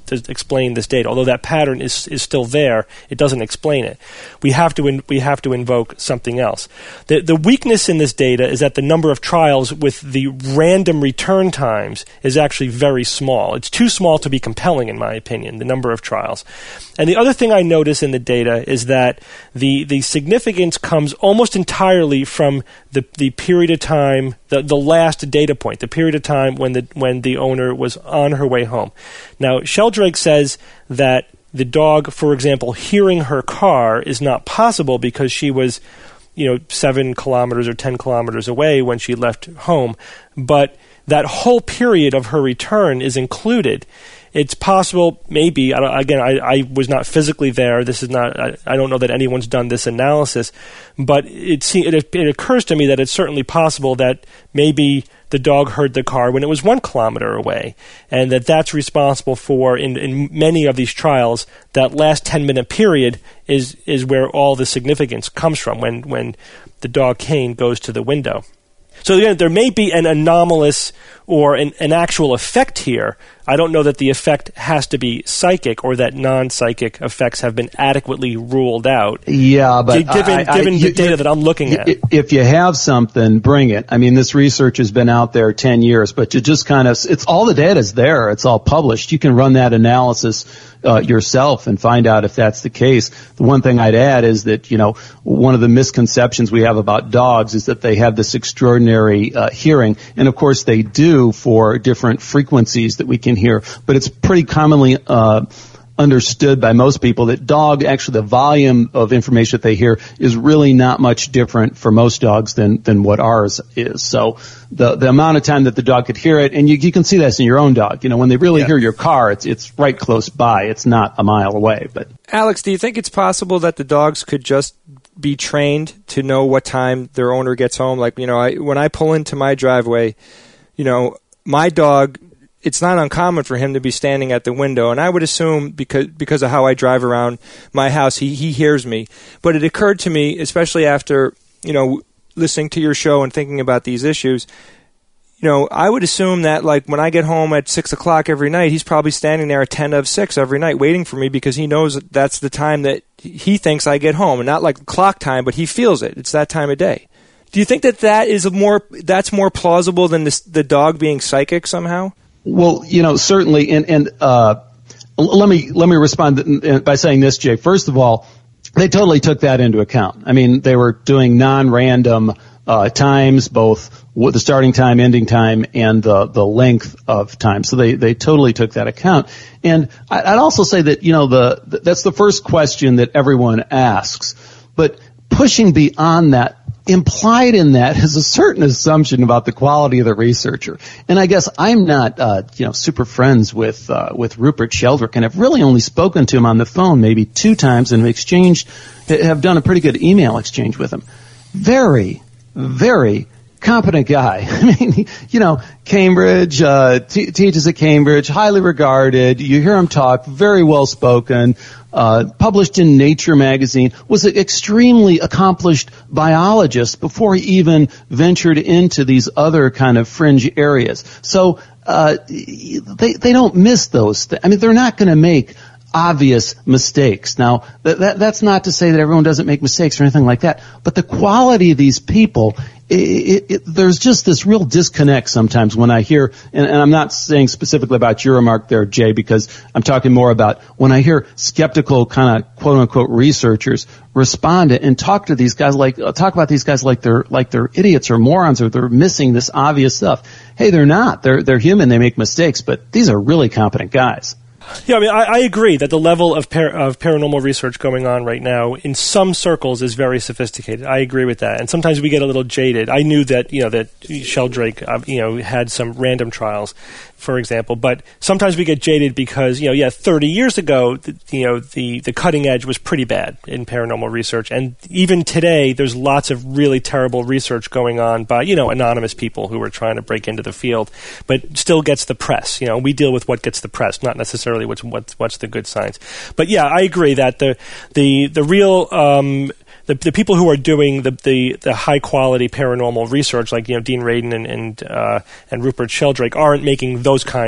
to explain this data. Although that pattern is is still there, it doesn't explain it. We have to in, we have to invoke something else. The the weakness in this data is that the number of trials with the random return times is actually very small. It's too small to be compelling, in my opinion, the number of trials. And the other thing I notice in the data is that the the significance comes almost entirely from the the period of time, the the last data point, the period of time when the when the owner was on her way home. Now, Sheldrake says that the dog, for example, hearing her car is not possible because she was, you know, seven kilometers or ten kilometers away when she left home. But that whole period of her return is included. It's possible, maybe, I don't, again, I, I was not physically there. This is not, I, I don't know that anyone's done this analysis, but it, it, it occurs to me that it's certainly possible that maybe the dog heard the car when it was one kilometer away, and that that's responsible for, in, in many of these trials, that last ten-minute period is is where all the significance comes from, when, when the dog Kane goes to the window. So again, there may be an anomalous or an, an actual effect here. I don't know that the effect has to be psychic or that non-psychic effects have been adequately ruled out. Yeah, but given, I, I, given I, the you, data that I'm looking at. If you have something, bring it. I mean, this research has been out there ten years, but you just kind of, it's all the data's there. It's all published. You can run that analysis uh, yourself and find out if that's the case. The one thing I'd add is that, you know, one of the misconceptions we have about dogs is that they have this extraordinary uh, hearing, and of course they do for different frequencies that we can hear, but it's pretty commonly uh understood by most people that dog, actually the volume of information that they hear is really not much different for most dogs than than what ours is. So the the amount of time that the dog could hear it, and you, you can see this in your own dog. You know, when they really yeah. hear your car, it's it's right close by. It's not a mile away. But Alex, do you think it's possible that the dogs could just be trained to know what time their owner gets home? Like, you know, I, when I pull into my driveway, you know, my dog, it's not uncommon for him to be standing at the window, and I would assume because because of how I drive around my house, he, he hears me. But it occurred to me, especially after, you know, listening to your show and thinking about these issues, you know, I would assume that, like, when I get home at six o'clock every night, he's probably standing there at ten of six every night waiting for me because he knows that that's the time that he thinks I get home. And not like clock time, but he feels it. It's that time of day. Do you think that that is a more that's more plausible than this, the dog being psychic somehow? Well, you know, certainly, and, and uh, let me let me respond by saying this, Jay. First of all, they totally took that into account. I mean, they were doing non-random uh, times, both with the starting time, ending time, and the the length of time. So they they totally took that account. And I'd also say that, you know, the that's the first question that everyone asks. But pushing beyond that, implied in that is a certain assumption about the quality of the researcher. And I guess I'm not, uh, you know, super friends with, uh, with Rupert Sheldrake, and I've really only spoken to him on the phone maybe two times and exchanged, have done a pretty good email exchange with him. Very, very competent guy. I mean, you know, Cambridge, uh, t- teaches at Cambridge, highly regarded. You hear him talk, very well spoken, uh, published in Nature magazine, was an extremely accomplished biologist before he even ventured into these other kind of fringe areas. So, uh, they, they don't miss those things. I mean, they're not going to make obvious mistakes. Now, that, that, that's not to say that everyone doesn't make mistakes or anything like that, but the quality of these people, it, it, it, there's just this real disconnect sometimes when I hear, and, and I'm not saying specifically about your remark there, Jay, because I'm talking more about when I hear skeptical kind of quote-unquote researchers respond and talk to these guys like, uh, talk about these guys like they're, like they're idiots or morons or they're missing this obvious stuff. Hey, they're not. They're, they're human. They make mistakes, but these are really competent guys. Yeah, I mean, I, I agree that the level of par- of paranormal research going on right now in some circles is very sophisticated. I agree with that, and sometimes we get a little jaded. I knew that, you know, that Sheldrake, uh, you know, had some random trials, for example, but sometimes we get jaded because, you know, yeah, thirty years ago, the, you know, the the cutting edge was pretty bad in paranormal research, and even today, there's lots of really terrible research going on by, you know, anonymous people who are trying to break into the field, but still gets the press. You know, we deal with what gets the press, not necessarily what's what's, what's the good science. But yeah, I agree that the the the real um, the the people who are doing the the, the high quality paranormal research, like, you know, Dean Radin and and, uh, and Rupert Sheldrake, aren't making those kinds of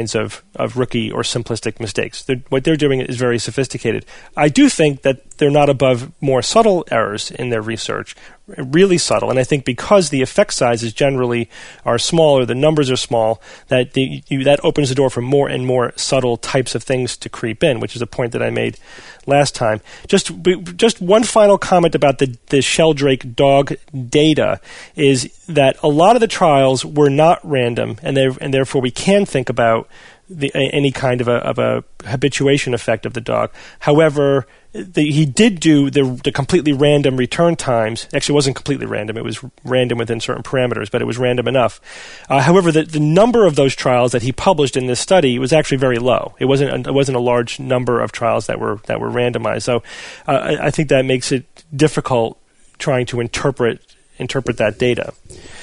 of rookie or simplistic mistakes. They're, what they're doing is very sophisticated. I do think that they're not above more subtle errors in their research, really subtle. And I think because the effect sizes generally are small or the numbers are small, that the, you, that opens the door for more and more subtle types of things to creep in, which is a point that I made last time. Just just one final comment about the, the Sheldrake dog data is that a lot of the trials were not random, and, and therefore we can think about The, any kind of a, of a habituation effect of the dog. However, the, he did do the, the completely random return times. Actually, it wasn't completely random. It was random within certain parameters, but it was random enough. Uh, however, the, the number of those trials that he published in this study was actually very low. It wasn't a, it wasn't a large number of trials that were that were randomized. So uh, I, I think that makes it difficult trying to interpret interpret that data.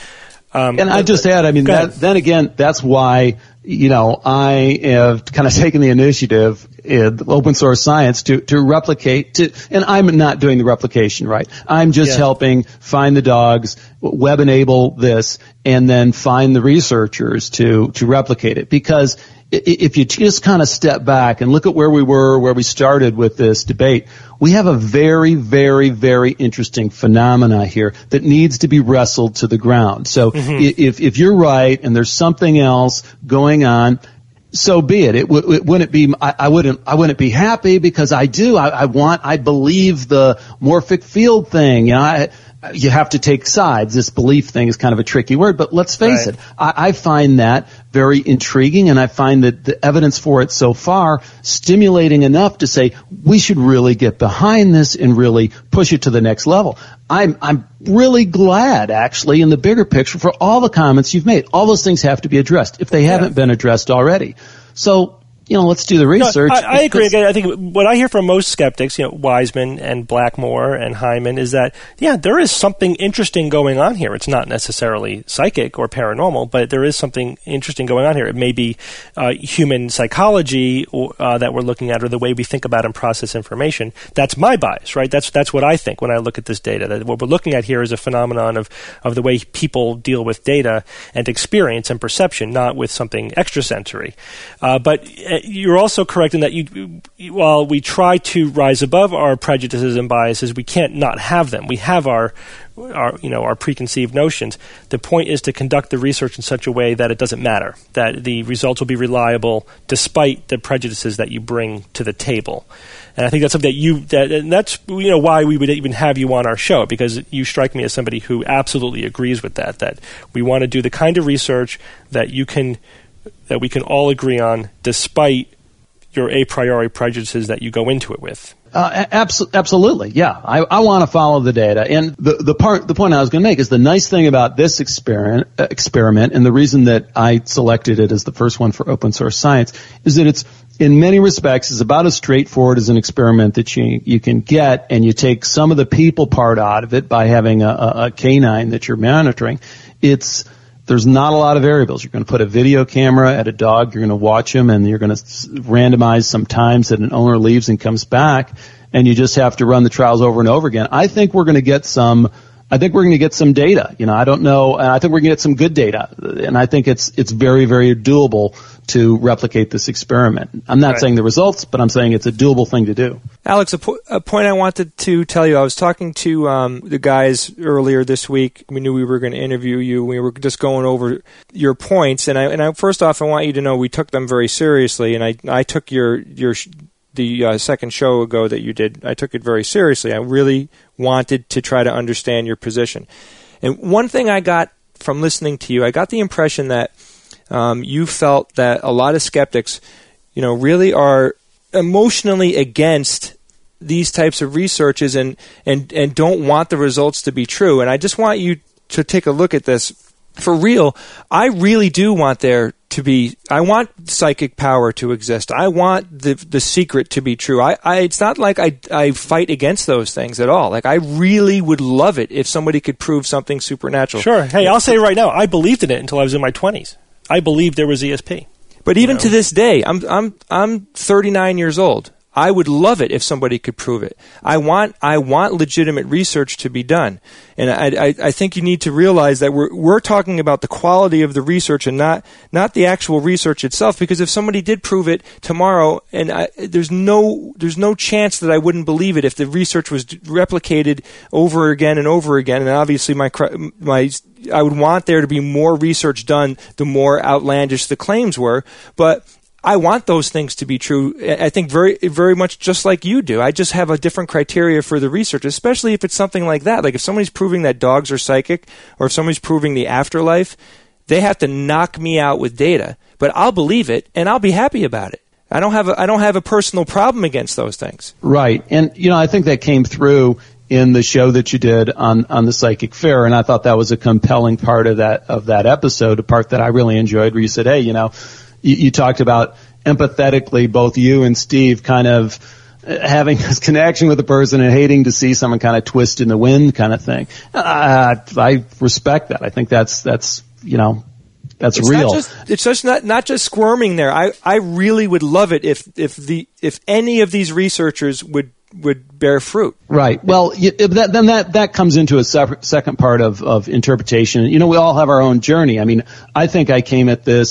Um, and I just add, I mean, that, then again, that's why, you know, I have kind of taken the initiative in open source science to, to replicate, to, and I'm not doing the replication, right? I'm just yeah. helping find the dogs, web enable this, and then find the researchers to, to replicate it. Because if you just kind of step back and look at where we were, where we started with this debate, we have a very, very, very interesting phenomena here that needs to be wrestled to the ground. So mm-hmm. if, if you're right and there's something else going on, so be it. It, w- it wouldn't be. I, I wouldn't. I wouldn't be happy because I do. I, I want. I believe the morphic field thing. You know, I, you have to take sides. This belief thing is kind of a tricky word, but let's face right. it. I, I find that very intriguing, and I find that the evidence for it so far stimulating enough to say we should really get behind this and really push it to the next level. I'm I'm really glad, actually, in the bigger picture, for all the comments you've made. All those things have to be addressed if they yeah. haven't been addressed already. So, you know, let's do the research. No, I, I agree. I think what I hear from most skeptics, you know, Wiseman and Blackmore and Hyman, is that, yeah, there is something interesting going on here. It's not necessarily psychic or paranormal, but there is something interesting going on here. It may be uh, human psychology or, uh, that we're looking at, or the way we think about and process information. That's my bias, right? That's that's what I think when I look at this data. That what we're looking at here is a phenomenon of, of the way people deal with data and experience and perception, not with something extrasensory. Uh, but you're also correct in that you, while we try to rise above our prejudices and biases, we can't not have them. We have our, our, you know, our preconceived notions. The point is to conduct the research in such a way that it doesn't matter, that the results will be reliable despite the prejudices that you bring to the table. And I think that's something that you, that, and that's, you know, why we would even have you on our show, because you strike me as somebody who absolutely agrees with that, that we want to do the kind of research that you can that we can all agree on, despite your a priori prejudices that you go into it with. Uh, abso- absolutely, yeah. I, I want to follow the data, and the the part the point I was going to make is the nice thing about this experiment, uh, experiment, and the reason that I selected it as the first one for open source science is that it's in many respects is about as straightforward as an experiment that you you can get, and you take some of the people part out of it by having a, a, a canine that you're monitoring. It's There's not a lot of variables. You're going to put a video camera at a dog, you're going to watch him, and you're going to randomize some times that an owner leaves and comes back, and you just have to run the trials over and over again. I think we're going to get some, I think we're going to get some data. You know, I don't know, and I think we're going to get some good data, and I think it's it's very, very doable to replicate this experiment. I'm not right. saying the results, but I'm saying it's a doable thing to do. Alex, a, po- a point I wanted to tell you, I was talking to um, the guys earlier this week. We knew we were going to interview you. We were just going over your points, and I and I, first off, I want you to know we took them very seriously, and I I took your your the uh, second show ago that you did. I took it very seriously. I really wanted to try to understand your position. And one thing I got from listening to you, I got the impression that Um, you felt that a lot of skeptics, you know, really are emotionally against these types of researches and, and, and don't want the results to be true. And I just want you to take a look at this. For real, I really do want there to be, I want psychic power to exist. I want the the secret to be true. I, I it's not like I, I fight against those things at all. Like, I really would love it if somebody could prove something supernatural. Sure. Hey, I'll say right now, I believed in it until I was in my twenties. I believed there was E S P. But even you know? to this day, I'm I'm I'm thirty-nine years old. I would love it if somebody could prove it. I want I want legitimate research to be done, and I, I, I think you need to realize that we're we're talking about the quality of the research and not not the actual research itself. Because if somebody did prove it tomorrow, and I, there's no there's no chance that I wouldn't believe it if the research was replicated over again and over again. And obviously, my my I would want there to be more research done the more outlandish the claims were, but I want those things to be true. I think very, very much just like you do. I just have a different criteria for the research, especially if it's something like that. Like if somebody's proving that dogs are psychic, or if somebody's proving the afterlife, they have to knock me out with data. But I'll believe it, and I'll be happy about it. I don't have a, I don't have a personal problem against those things. Right, and you know, I think that came through in the show that you did on, on the Psychic Fair, and I thought that was a compelling part of that of that episode, a part that I really enjoyed, where you said, hey, you know, you, you talked about empathetically, both you and Steve kind of having this connection with the person and hating to see someone kind of twist in the wind kind of thing. Uh, I respect that. I think that's, that's you know, that's it's real. Not just, it's just not, not just squirming there. I, I really would love it if, if the if any of these researchers would would bear fruit. Right. Well, you, that, then that, that comes into a separate, second part of, of interpretation. You know, we all have our own journey. I mean, I think I came at this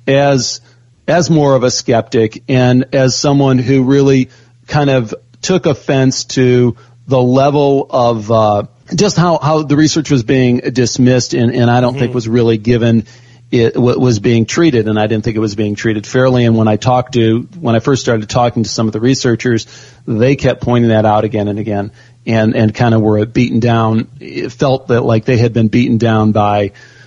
as as more of a skeptic and as someone who really kind of took offense to the level of uh, just how, how the research was being dismissed and, and I don't mm-hmm. think was really given it was being treated, and I didn't think it was being treated fairly. And when I talked to, when I first started talking to some of the researchers, they kept pointing that out again and again, and, and kind of were beaten down. It felt that like they had been beaten down by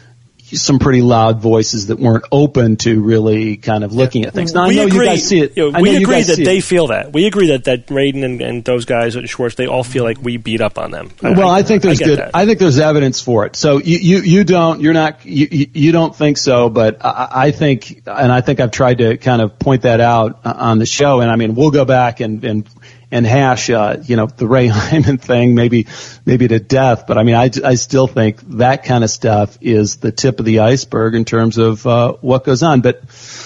some pretty loud voices that weren't open to really kind of looking at things. Now, we I know agree, you guys see it. You know, I we know you agree guys that see they it. feel that. We agree that, that Radin and, and those guys at Schwartz, they all feel like we beat up on them. Well, I, I think there's I good. That. I think there's evidence for it. So you, you, you don't, you're not, you, you don't think so, but I, I think, and I think I've tried to kind of point that out on the show. And I mean, we'll go back and, and, and hash, uh, you know, the Ray Hyman thing, maybe, maybe to death. But I mean, I, I still think that kind of stuff is the tip of the iceberg in terms of, uh, what goes on. But,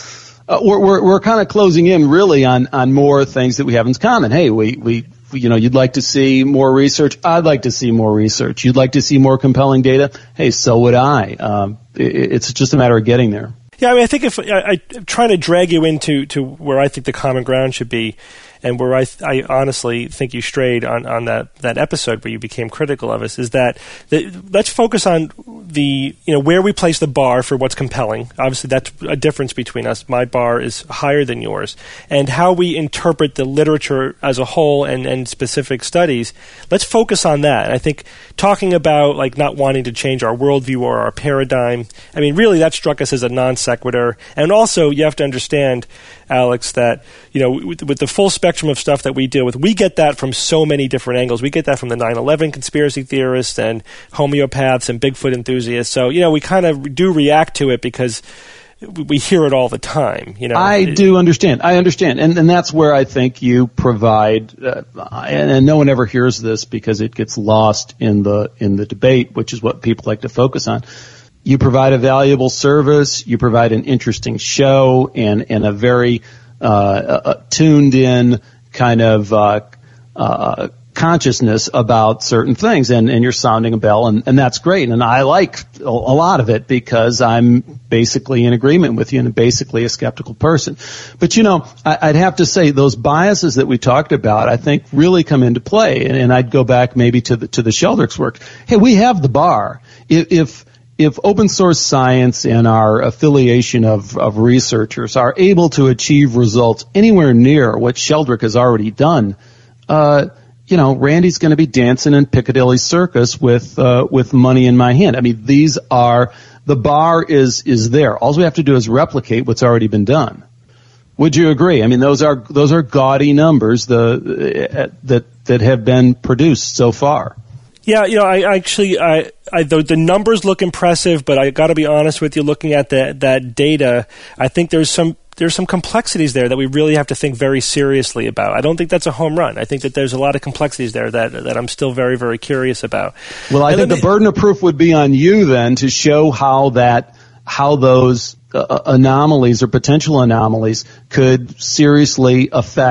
uh, we're, we're, we're kind of closing in really on, on more things that we have in common. Hey, we, we, you know, you'd like to see more research. I'd like to see more research. You'd like to see more compelling data. Hey, so would I. Um, it, it's just a matter of getting there. Yeah, I mean, I think if I, I'm trying to drag you into to where I think the common ground should be, and where I, I honestly think you strayed on, on that, that episode where you became critical of us, is that the, let's focus on the, you know, where we place the bar for what's compelling. Obviously, that's a difference between us. My bar is higher than yours. And how we interpret the literature as a whole and, and specific studies, let's focus on that. And I think talking about, like, not wanting to change our worldview or our paradigm, I mean, really, that struck us as a non sequitur. And also, you have to understand, Alex, that, you know, with, with the full spectrum of stuff that we deal with, we get that from so many different angles. We get that from the nine eleven conspiracy theorists and homeopaths and Bigfoot enthusiasts. So, you know, we kind of do react to it because we hear it all the time. You know, I it, do understand. I understand. And, and that's where I think you provide, uh, and, and no one ever hears this because it gets lost in the, in the debate, which is what people like to focus on. You provide a valuable service, you provide an interesting show, and, and a very uh, a tuned in kind of uh, uh, consciousness about certain things, and, and you're sounding a bell, and, and that's great. And I like a, a lot of it because I'm basically in agreement with you and basically a skeptical person. But, you know, I, I'd have to say those biases that we talked about, I think, really come into play. And, and I'd go back maybe to the, to the Sheldrick's work. Hey, we have the bar. If, if If open source science and our affiliation of, of researchers are able to achieve results anywhere near what Sheldrick has already done, uh, you know, Randy's going to be dancing in Piccadilly Circus with uh, with money in my hand. I mean, these are the bar is is there. All we have to do is replicate what's already been done. Would you agree? I mean, those are those are gaudy numbers the uh, that that have been produced so far. Yeah, you know, I actually, I, I the, the numbers look impressive, but I got to be honest with you. Looking at that that data, I think there's some there's some complexities there that we really have to think very seriously about. I don't think that's a home run. I think that there's a lot of complexities there that that I'm still very very curious about. Well, I and think the me, burden of proof would be on you then to show how that how those uh, anomalies or potential anomalies could seriously affect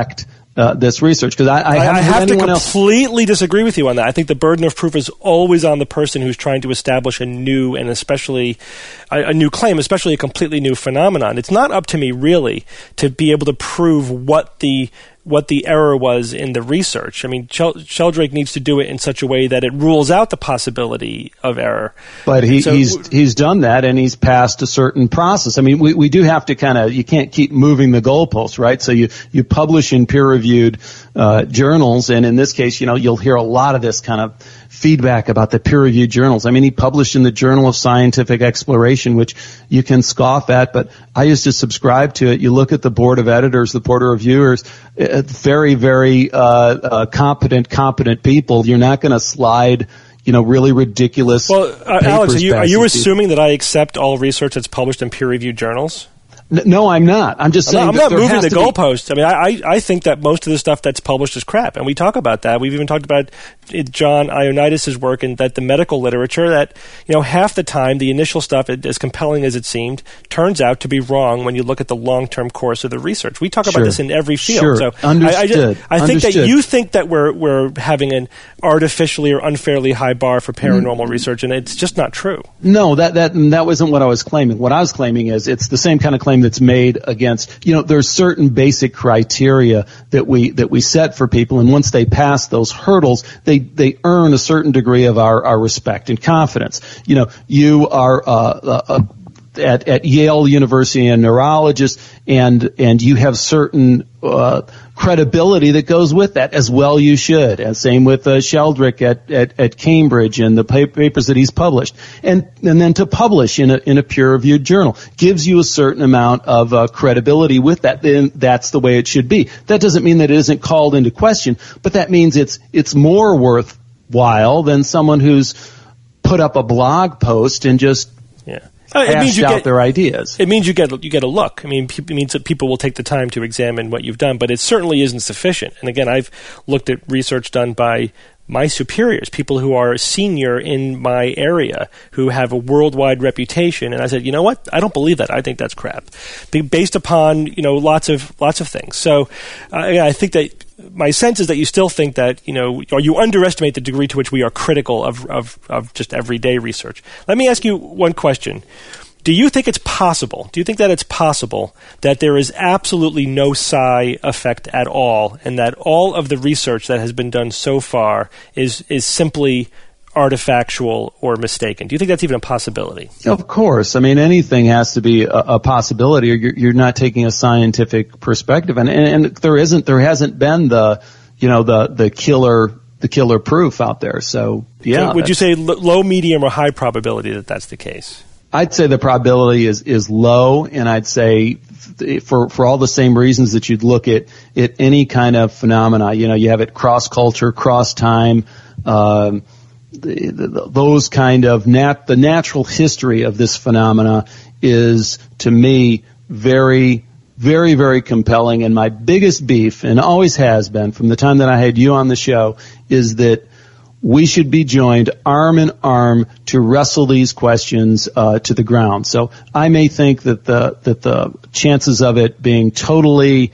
uh, this research. Because I, I, I, I have to completely else. disagree with you on that. I think the burden of proof is always on the person who's trying to establish a new and especially a, a new claim, especially a completely new phenomenon. It's not up to me really to be able to prove what the what the error was in the research. I mean, Shel- Sheldrake needs to do it in such a way that it rules out the possibility of error. But he, so, he's he's done that, and he's passed a certain process. I mean, we, we do have to kind of, you can't keep moving the goalposts, right? So you, you publish in peer-reviewed uh, journals, and in this case, you know, you'll hear a lot of this kind of feedback about the peer-reviewed journals. I mean, he published in the Journal of Scientific Exploration, which you can scoff at, but I used to subscribe to it. You look at the board of editors, the board of reviewers, uh, very, very uh, uh, competent, competent people. You're not going to slide, you know, really ridiculous. Well, uh, Alex, are you, are you assuming that I accept all research that's published in peer-reviewed journals? No, I'm not. I'm just saying. I'm that not moving the be- goalpost. I mean, I, I think that most of the stuff that's published is crap, and we talk about that. We've even talked about it, John Ioannidis' work, and that the medical literature, that, you know, half the time the initial stuff, as compelling as it seemed, turns out to be wrong when you look at the long-term course of the research. We talk sure. about this in every field. Sure. So Understood. I, I, just, I think Understood. that you think that we're we're having an artificially or unfairly high bar for paranormal mm. research, and it's just not true. No, that that that wasn't what I was claiming. What I was claiming is it's the same kind of claim that's made against, you know, there's certain basic criteria that we that we set for people, and once they pass those hurdles, they they earn a certain degree of our, our respect and confidence. You know, you are uh, uh, at at Yale University a neurologist, and and you have certain uh, credibility that goes with that, as well you should. And same with uh, Sheldrake at, at, at Cambridge and the pa- papers that he's published. And and then to publish in a in a peer-reviewed journal gives you a certain amount of uh, credibility with that. Then that's the way it should be. That doesn't mean that it isn't called into question, but that means it's it's more worthwhile than someone who's put up a blog post and just yeah. Uh, it means you out get, their ideas. It means you get you get a look. I mean, it means that people will take the time to examine what you've done, but it certainly isn't sufficient. And again, I've looked at research done by my superiors, people who are senior in my area, who have a worldwide reputation, and I said, you know what? I don't believe that. I think that's crap, based upon, you know, lots of lots of things. So, uh, yeah, I think that my sense is that you still think that, you know, or you underestimate the degree to which we are critical of of, of just everyday research. Let me ask you one question. Do you think it's possible, do you think that it's possible that there is absolutely no psi effect at all, and that all of the research that has been done so far is is simply artifactual or mistaken? Do you think that's even a possibility? Of course. I mean, anything has to be a, a possibility, or you're, you're not taking a scientific perspective. And, and, and there isn't, there hasn't been the, you know, the, the killer, the killer proof out there. So, yeah. So would you say l- low, medium, or high probability that that's the case? I'd say the probability is, is low, and I'd say for for all the same reasons that you'd look at, at any kind of phenomena. You know, you have it cross-culture, cross-time, um, the, the, those kind of nat- the natural history of this phenomena is, to me, very, very, very compelling. And my biggest beef, and always has been from the time that I had you on the show, is that we should be joined arm in arm to wrestle these questions uh, to the ground. So I may think that the that the chances of it being totally,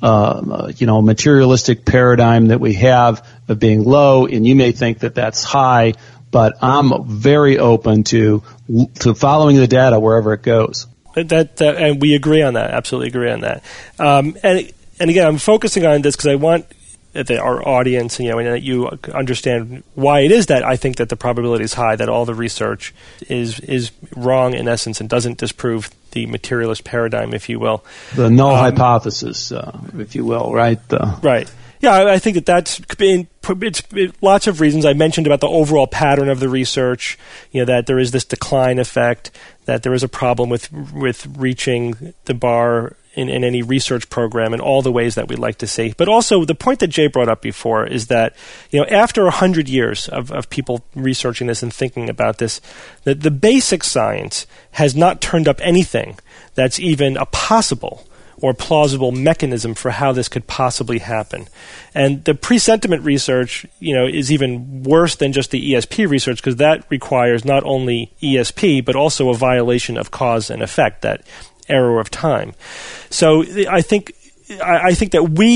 uh, you know, materialistic paradigm that we have of being low, and you may think that that's high. But I'm very open to to following the data wherever it goes. That, that and we agree on that. Absolutely agree on that. Um, and and again, I'm focusing on this because I want that our audience, you know, and that you understand why it is that I think that the probability is high, that all the research is is wrong in essence and doesn't disprove the materialist paradigm, if you will. The null um, hypothesis, uh, if you will, right? Uh, right. Yeah, I, I think that that's been, it's it, lots of reasons. I mentioned about the overall pattern of the research, you know, that there is this decline effect, that there is a problem with with reaching the bar in, in any research program in all the ways that we'd like to see. But also the point that Jay brought up before is that, you know, after a hundred years of, of people researching this and thinking about this, the, the basic science has not turned up anything that's even a possible or plausible mechanism for how this could possibly happen. And the presentiment research, you know, is even worse than just the E S P research, because that requires not only E S P, but also a violation of cause and effect, that error of time. So I think I think that we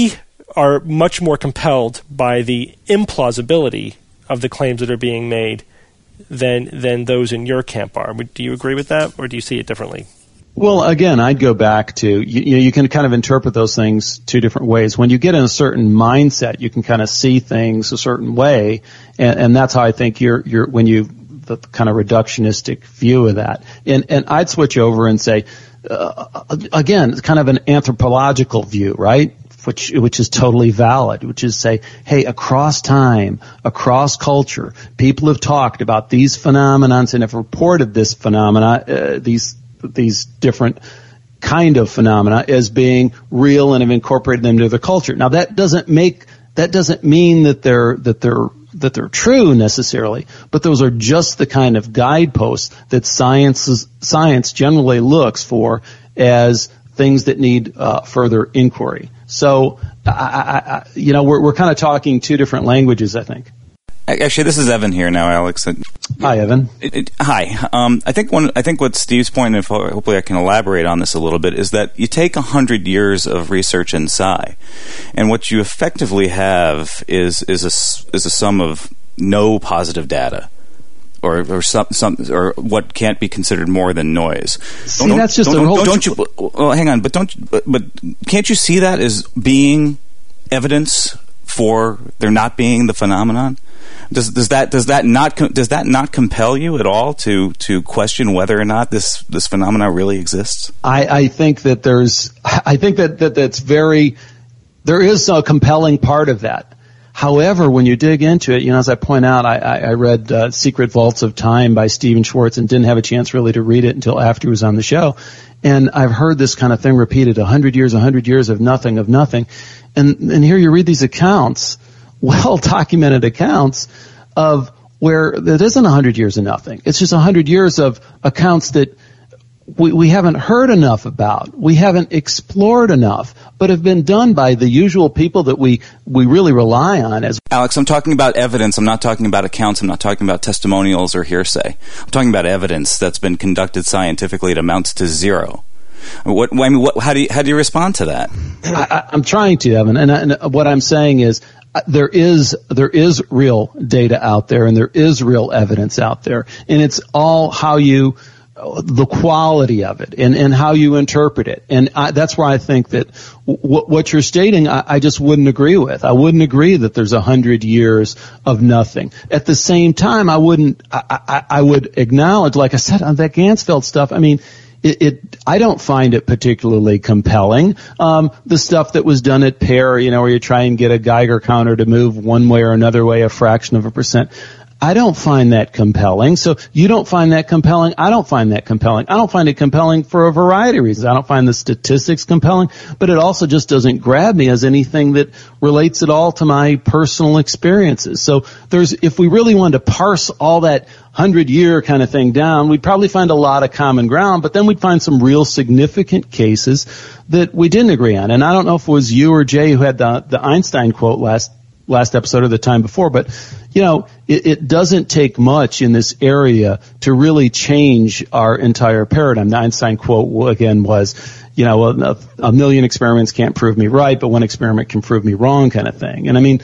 are much more compelled by the implausibility of the claims that are being made than than those in your camp are. Do you agree with that, or do you see it differently? Well, again, I'd go back to, you, you know, you can kind of interpret those things two different ways. When you get in a certain mindset, you can kind of see things a certain way, and, and that's how I think you're, you're, when you, the kind of reductionistic view of that. And, and I'd switch over and say, uh, again, it's kind of an anthropological view, right? Which, which is totally valid, which is say, hey, across time, across culture, people have talked about these phenomena and have reported this phenomena, uh, these, these different kind of phenomena as being real and have incorporated them into their culture. Now that doesn't make, that doesn't mean that they're, that they're, that they're true necessarily, but those are just the kind of guideposts that science is, science generally looks for as things that need uh, further inquiry. So, I, I, I, you know, we're we're kind of talking two different languages, I think. Actually, this is Evan here now, Alex. Hi, Evan. It, it, hi. Um, I think one. I think what Steve's point, and hopefully I can elaborate on this a little bit, is that you take a hundred years of research in psi, and what you effectively have is is a is a sum of no positive data. Or, or some, some, or what can't be considered more than noise. See, don't, that's just don't, a whole. Don't you? Well, hang on, but don't. But, but can't you see that as being evidence for there not being the phenomenon? Does does that does that not does that not compel you at all to to question whether or not this this phenomenon really exists? I, I think that there's. I think that, that that's very. There is a compelling part of that. However, when you dig into it, you know, as I point out, I, I read uh, Secret Vaults of Time by Stephen Schwartz and didn't have a chance really to read it until after he was on the show. And I've heard this kind of thing repeated, a hundred years, a hundred years of nothing, of nothing. And, and here you read these accounts, well-documented accounts of where it isn't a hundred years of nothing. It's just a hundred years of accounts that we, we haven't heard enough about. We haven't explored enough, but have been done by the usual people that we, we really rely on. As Alex, I'm talking about evidence. I'm not talking about accounts. I'm not talking about testimonials or hearsay. I'm talking about evidence that's been conducted scientifically. It amounts to zero. What, I mean, what, how do you, how do you respond to that? I, I'm trying to, Evan, and, and what I'm saying is uh, there is there is real data out there, and there is real evidence out there, and it's all how you. The quality of it and, and how you interpret it. And I, that's where I think that w- what you're stating, I, I just wouldn't agree with. I wouldn't agree that there's a hundred years of nothing. At the same time, I wouldn't, I, I, I would acknowledge, like I said, on that Ganzfeld stuff, I mean, It, it, I don't find it particularly compelling. Um, the stuff that was done at Pear, you know, where you try and get a Geiger counter to move one way or another way, a fraction of a percent. I don't find that compelling. So you don't find that compelling. I don't find that compelling. I don't find it compelling for a variety of reasons. I don't find the statistics compelling, but it also just doesn't grab me as anything that relates at all to my personal experiences. So there's, if we really wanted to parse all that hundred year kind of thing down, we'd probably find a lot of common ground, but then we'd find some real significant cases that we didn't agree on. And I don't know if it was you or Jay who had the, the Einstein quote last last episode or the time before, but you know, it, it doesn't take much in this area to really change our entire paradigm. The Einstein quote again was, you know, a, a million experiments can't prove me right, but one experiment can prove me wrong, kind of thing. And I mean,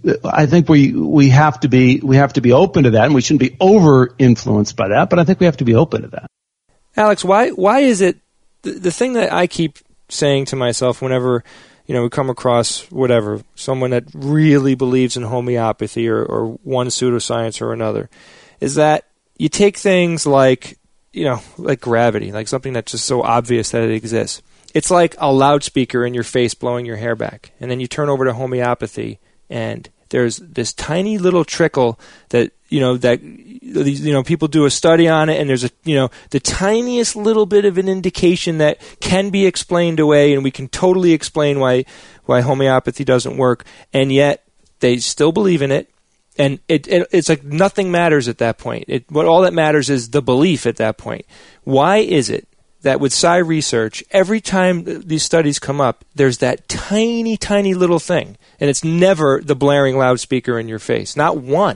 I think we we have to be we have to be open to that, and we shouldn't be over influenced by that. But I think we have to be open to that. Alex, why why is it the, the thing that I keep saying to myself whenever, you know, we come across whatever, someone that really believes in homeopathy or, or one pseudoscience or another, is that you take things like, you know, like gravity, like something that's just so obvious that it exists. It's like a loudspeaker in your face blowing your hair back. And then you turn over to homeopathy and there's this tiny little trickle that, you know, that, you know, people do a study on it, and there's a, you know, the tiniest little bit of an indication that can be explained away, and we can totally explain why, why homeopathy doesn't work, and yet they still believe in it, and it, it it's like nothing matters at that point. It, what all that matters is the belief at that point. Why is it that with psi research, every time these studies come up, there's that tiny, tiny little thing, and it's never the blaring loudspeaker in your face. Not one.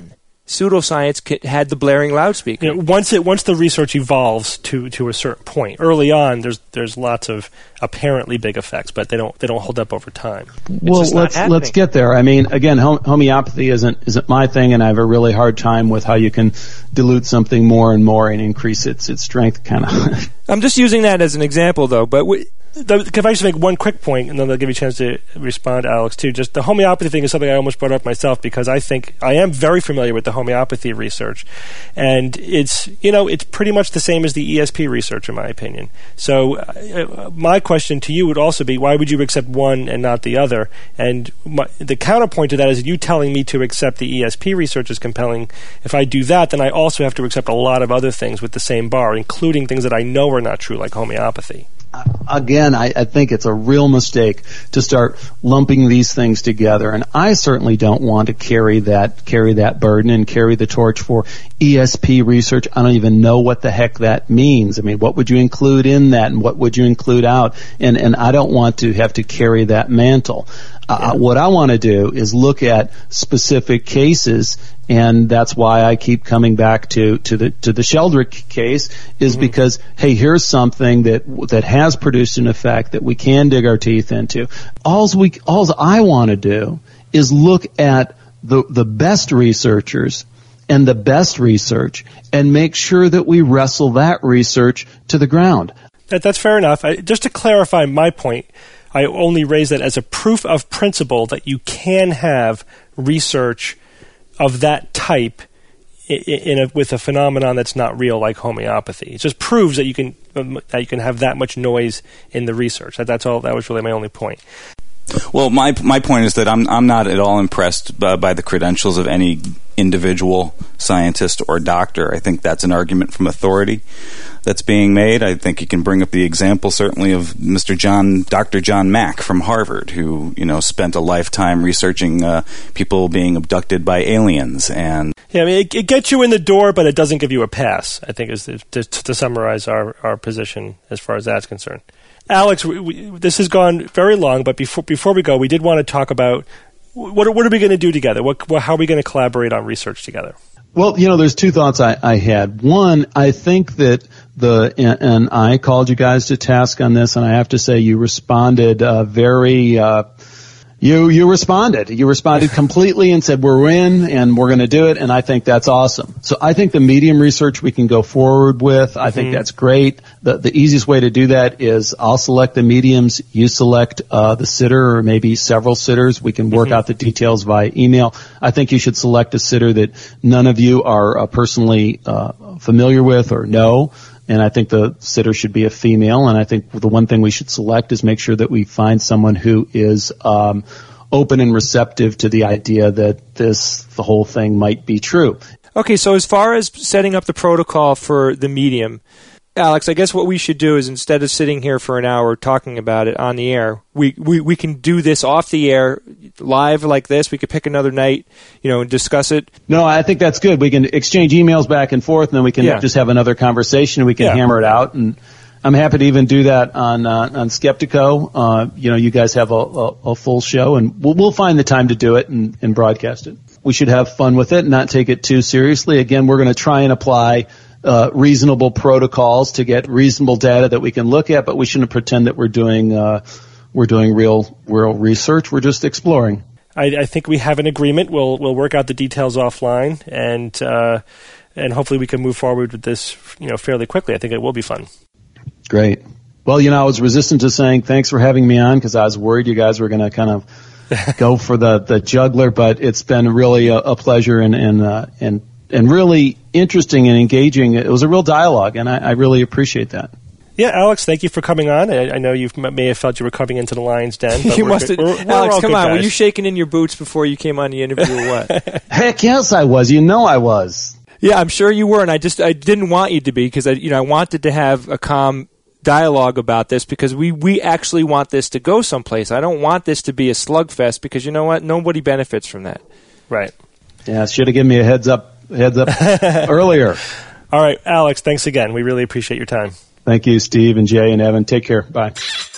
pseudoscience c- had the blaring loudspeaker. You know, once it once the research evolves to, to a certain point, early on there's there's lots of apparently big effects, but they don't they don't hold up over time. It's well, just not let's happening. let's get there. I mean, again, hom- homeopathy isn't isn't my thing, and I have a really hard time with how you can dilute something more and more and increase its its strength. Kind of. I'm just using that as an example, though. But we, The, if I just make one quick point, and then I'll give you a chance to respond, Alex, too. Just the homeopathy thing is something I almost brought up myself because I think I am very familiar with the homeopathy research, and it's you know it's pretty much the same as the E S P research, in my opinion. So uh, my question to you would also be, why would you accept one and not the other? And my, the counterpoint to that is you telling me to accept the E S P research is compelling. If I do that, then I also have to accept a lot of other things with the same bar, including things that I know are not true, like homeopathy. Again, I, I think it's a real mistake to start lumping these things together, and I certainly don't want to carry that carry that burden and carry the torch for E S P research. I don't even know what the heck that means. I mean, what would you include in that, and what would you include out? And and I don't want to have to carry that mantle. Uh, what I want to do is look at specific cases, and that's why I keep coming back to, to the to the Sheldrick case, is mm-hmm. because, hey, here's something that that has produced an effect that we can dig our teeth into. All's we all's I want to do is look at the the best researchers and the best research and make sure that we wrestle that research to the ground. That, that's fair enough. I, just to clarify my point, I only raise that as a proof of principle that you can have research of that type in, in a, with a phenomenon that's not real, like homeopathy. It just proves that you can um, that you can have that much noise in the research. That, that's all. That was really my only point. Well, my my point is that I'm I'm not at all impressed by, by the credentials of any individual scientist or doctor. I think that's an argument from authority that's being made. I think you can bring up the example certainly of Mister John, Doctor John Mack from Harvard, who you know spent a lifetime researching uh, people being abducted by aliens. And yeah, I mean, it, it gets you in the door, but it doesn't give you a pass. I think is to, to, to summarize our, our position as far as that's concerned. Alex, we, we, this has gone very long, but before before we go, we did want to talk about what, what are we going to do together? What, what, how are we going to collaborate on research together? Well, you know, there's two thoughts I, I had. One, I think that the and, and I called you guys to task on this, and I have to say you responded uh, very. Uh, You you responded. You responded completely and said, we're in and we're going to do it, and I think that's awesome. So I think the medium research we can go forward with. I think mm-hmm. that's great. The the easiest way to do that is I'll select the mediums, you select uh, the sitter or maybe several sitters. We can work mm-hmm. out the details via email. I think you should select a sitter that none of you are uh, personally uh, familiar with or know. And I think the sitter should be a female. And I think the one thing we should select is make sure that we find someone who is um, open and receptive to the idea that this, the whole thing might be true. Okay, so as far as setting up the protocol for the medium, Alex, I guess what we should do is instead of sitting here for an hour talking about it on the air, we, we, we can do this off the air, live like this. We could pick another night, you know, and discuss it. No, I think that's good. We can exchange emails back and forth, and then we can yeah. just have another conversation, and we can yeah. hammer it out. And I'm happy to even do that on uh, on Skeptico. Uh, you know, you guys have a, a, a full show, and we'll, we'll find the time to do it and, and broadcast it. We should have fun with it and not take it too seriously. Again, we're going to try and apply Uh, reasonable protocols to get reasonable data that we can look at, but we shouldn't pretend that we're doing uh, we're doing real real research. We're just exploring. I, I think we have an agreement. We'll we'll work out the details offline, and uh, and hopefully we can move forward with this, you know, fairly quickly. I think it will be fun. Great. Well, you know, I was resistant to saying thanks for having me on because I was worried you guys were going to kind of go for the, the juggler, but it's been really a, a pleasure and and uh, and. and really interesting and engaging. It was a real dialogue, and I, I really appreciate that. Yeah, Alex, thank you for coming on. I, I know you may have felt you were coming into the lion's den. But you we're must have, we're, we're Alex, come on. guys. Were you shaking in your boots before you came on the interview or what? Heck yes, I was. You know I was. Yeah, I'm sure you were, and I just I didn't want you to be because I, you know, I wanted to have a calm dialogue about this because we, we actually want this to go someplace. I don't want this to be a slugfest because you know what? Nobody benefits from that. Right. Yeah, should have given me a heads up. Heads up earlier. All right, Alex, thanks again. We really appreciate your time. Thank you, Steve and Jay and Evan. Take care. Bye.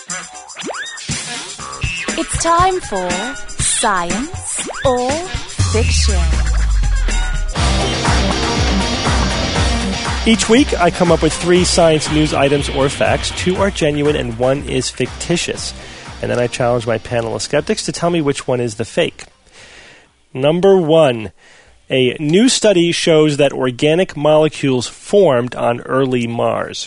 It's time for Science or Fiction. Each week, I come up with three science news items or facts. Two are genuine and one is fictitious. And then I challenge my panel of skeptics to tell me which one is the fake. Number one, a new study shows that organic molecules formed on early Mars.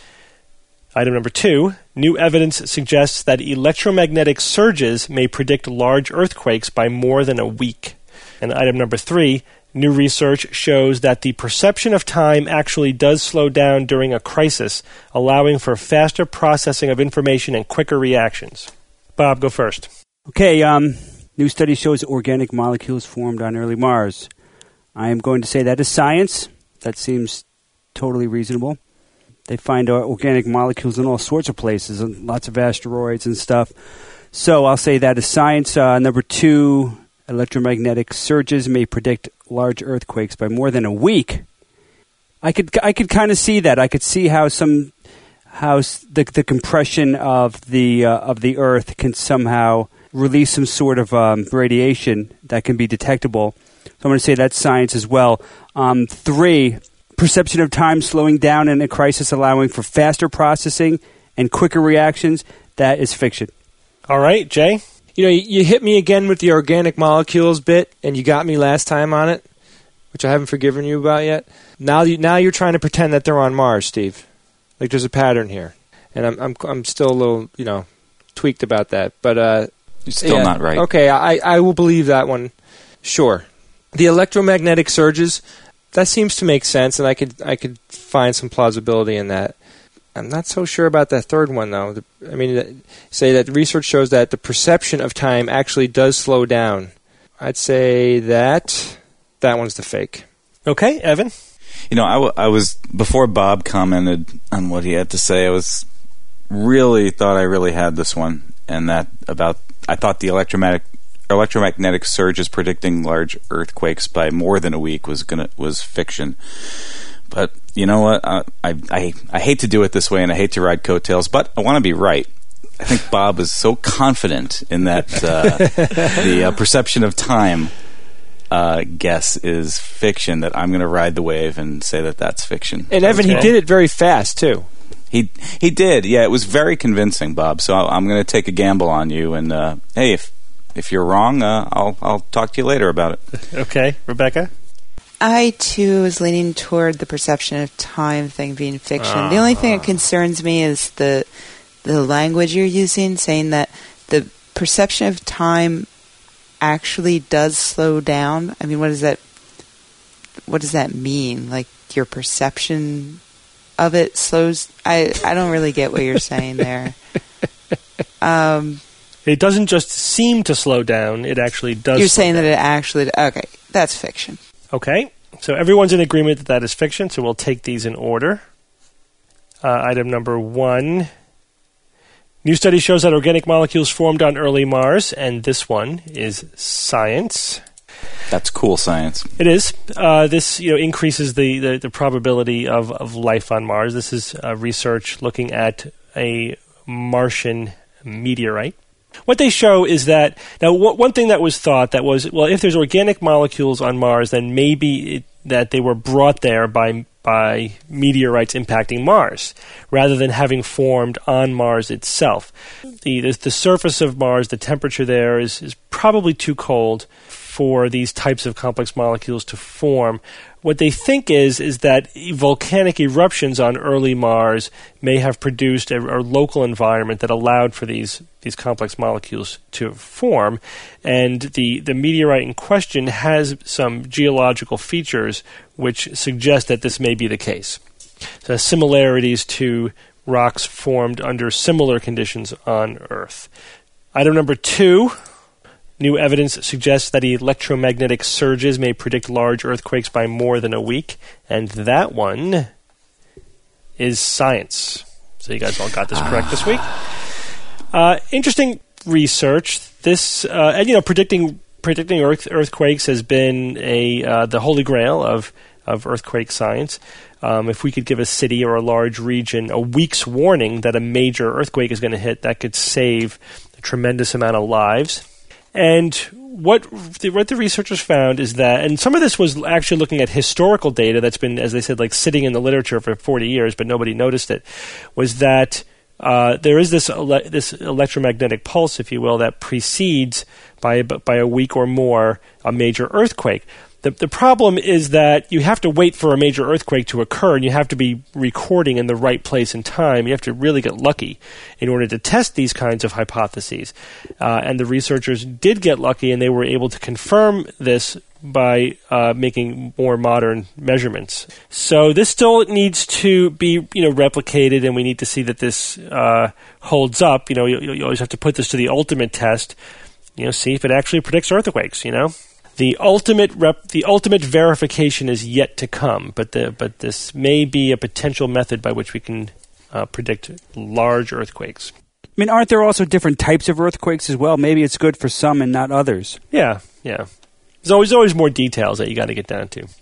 Item number two, new evidence suggests that electromagnetic surges may predict large earthquakes by more than a week. And item number three, new research shows that the perception of time actually does slow down during a crisis, allowing for faster processing of information and quicker reactions. Bob, go first. Okay, um, new study shows organic molecules formed on early Mars. I am going to say that is science. That seems totally reasonable. They find uh, organic molecules in all sorts of places, and lots of asteroids and stuff. So I'll say that is science. Uh, number two, electromagnetic surges may predict large earthquakes by more than a week. I could I could kind of see that. I could see how some how the the compression of the uh, of the Earth can somehow release some sort of um, radiation that can be detectable. So I'm going to say that's science as well. Um, three, perception of time slowing down in a crisis, allowing for faster processing and quicker reactions. That is fiction. All right, Jay? You know, you, you hit me again with the organic molecules bit, and you got me last time on it, which I haven't forgiven you about yet. Now, you, now you're trying to pretend that they're on Mars, Steve. Like there's a pattern here, and I'm I'm I'm still a little you know tweaked about that. But uh, you're still yeah, not right. Okay, I I will believe that one. Sure, the electromagnetic surges, that seems to make sense, and I could I could find some plausibility in that. I'm not so sure about that third one, though. The, I mean, say that research shows that the perception of time actually does slow down. I'd say that that one's the fake. Okay, Evan? You know, I, w- I was, before Bob commented on what he had to say, I was really thought I really had this one. And that about, I thought the electromagnetic electromagnetic surges predicting large earthquakes by more than a week was gonna was fiction. But you know what? I, I I I hate to do it this way, and I hate to ride coattails, but I want to be right. I think Bob is so confident in that uh, the uh, perception of time uh, guess is fiction that I'm going to ride the wave and say that that's fiction. And Evan, okay. He did it very fast too. He he did, yeah. It was very convincing, Bob. So I'm going to take a gamble on you. And uh, hey, if if you're wrong, uh, I'll I'll talk to you later about it. Okay, Rebecca. I, too, was leaning toward the perception of time thing being fiction. Uh, the only thing that concerns me is the the language you're using, saying that the perception of time actually does slow down. I mean, what does that what does that mean? Like, your perception of it slows... I, I don't really get what you're saying there. Um, it doesn't just seem to slow down, it actually does. You're saying down. that it actually... Okay, that's fiction. Okay, so everyone's in agreement that that is fiction, so we'll take these in order. Uh, item number one. New study shows that organic molecules formed on early Mars, and this one is science. That's cool science. It is. Uh, this you know increases the, the, the probability of, of life on Mars. This is uh, research looking at a Martian meteorite. What they show is that, now w- one thing that was thought that was, well, if there's organic molecules on Mars, then maybe it, that they were brought there by by meteorites impacting Mars, rather than having formed on Mars itself. The the, the surface of Mars, the temperature there is, is probably too cold for these types of complex molecules to form. What they think is is that volcanic eruptions on early Mars may have produced a, a local environment that allowed for these these complex molecules to form, and the, the meteorite in question has some geological features which suggest that this may be the case. So similarities to rocks formed under similar conditions on Earth. Item number two. New evidence suggests that electromagnetic surges may predict large earthquakes by more than a week, and that one is science. So you guys all got this correct this week. Uh, interesting research. This, uh, and you know, predicting predicting earth, earthquakes has been a uh, the holy grail of of earthquake science. Um, if we could give a city or a large region a week's warning that a major earthquake is going to hit, that could save a tremendous amount of lives. And what the, what the researchers found is that, and some of this was actually looking at historical data that's been, as they said, like sitting in the literature for forty years, but nobody noticed it, was that uh, there is this ele- this electromagnetic pulse, if you will, that precedes by by a week or more a major earthquake. The, the problem is that you have to wait for a major earthquake to occur, and you have to be recording in the right place and time. You have to really get lucky in order to test these kinds of hypotheses. Uh, and the researchers did get lucky, and they were able to confirm this by uh, making more modern measurements. So this still needs to be, you know, replicated, and we need to see that this uh, holds up. You know, you, you always have to put this to the ultimate test. You know, see if it actually predicts earthquakes. You know. The ultimate rep, the ultimate verification is yet to come, but the, but this may be a potential method by which we can uh, predict large earthquakes. I mean, aren't there also different types of earthquakes as well? Maybe it's good for some and not others. Yeah, yeah. There's always always more details that you got to get down to.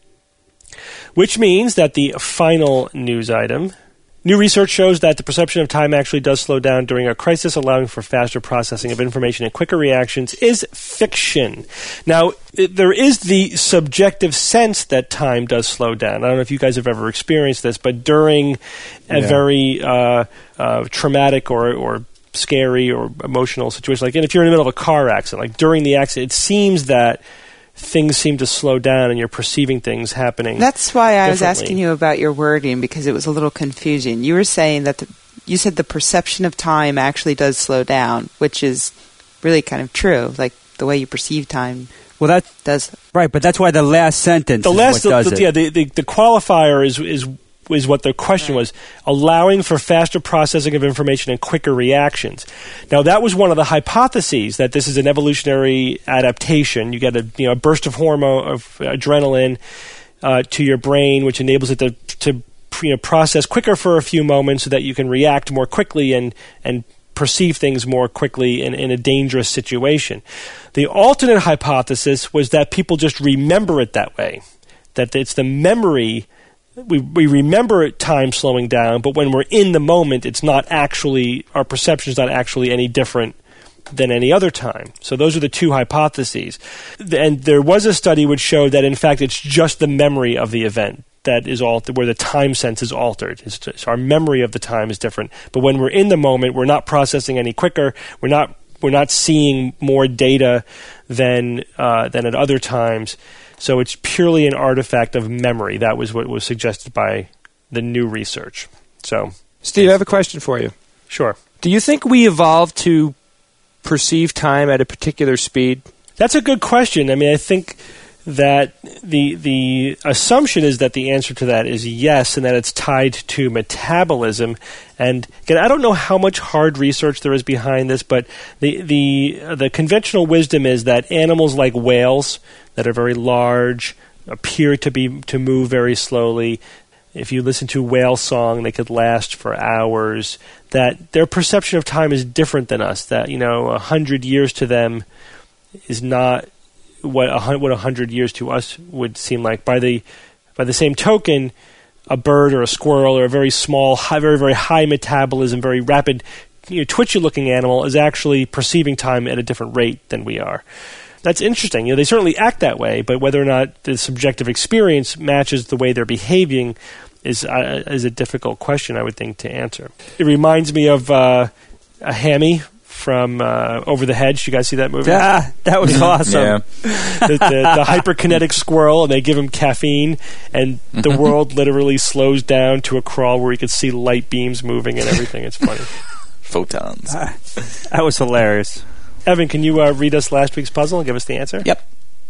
Which means that the final news item. New research shows that the perception of time actually does slow down during a crisis, allowing for faster processing of information and quicker reactions, is fiction. Now, it, there is the subjective sense that time does slow down. I don't know if you guys have ever experienced this, but during a yeah. very uh, uh, traumatic or, or scary or emotional situation, like and if you're in the middle of a car accident, like during the accident, it seems that things seem to slow down and you're perceiving things happening. That's why I was differently. asking you about your wording, because it was a little confusing. You were saying that the, you said the perception of time actually does slow down, which is really kind of true. Like the way you perceive time well, that does. Right, but that's why the last sentence the is last, what does the, it. Yeah, the, the, the qualifier is is is what the question Right. was, allowing for faster processing of information and quicker reactions. Now, that was one of the hypotheses, that this is an evolutionary adaptation. You get a you know a burst of hormone, of adrenaline uh, to your brain, which enables it to to you know, process quicker for a few moments so that you can react more quickly and and perceive things more quickly in, in a dangerous situation. The alternate hypothesis was that people just remember it that way, that it's the memory. We we remember time slowing down, but when we're in the moment, it's not actually, our perception is not actually any different than any other time. So those are the two hypotheses. And there was a study which showed that, in fact, it's just the memory of the event that is altered, where the time sense is altered. It's just, our memory of the time is different. But when we're in the moment, we're not processing any quicker. We're not we're not seeing more data than uh, than at other times. So it's purely an artifact of memory. That was what was suggested by the new research. So, Steve, I have a question for you. Sure. Do you think we evolved to perceive time at a particular speed? That's a good question. I mean, I think that the the assumption is that the answer to that is yes, and that it's tied to metabolism. And again, I don't know how much hard research there is behind this, but the the uh, the conventional wisdom is that animals like whales, that are very large, appear to be to move very slowly. If you listen to whale song, they could last for hours. That their perception of time is different than us. That, you know, a hundred years to them is not what a what a hundred years to us would seem like. By the by the same token, a bird or a squirrel or a very small, high, very very high metabolism, very rapid, you know, twitchy-looking animal is actually perceiving time at a different rate than we are. That's interesting. You know, they certainly act that way, but whether or not the subjective experience matches the way they're behaving is uh, is a difficult question, I would think, to answer. It reminds me of uh, a Hammy from uh, Over the Hedge. You guys see that movie? Ah, that was awesome. Yeah. the, the, the hyperkinetic squirrel, and they give him caffeine, and the world literally slows down to a crawl where you can see light beams moving and everything. It's funny. Photons. Ah, that was hilarious. Evan, can you uh, read us last week's puzzle and give us the answer? Yep.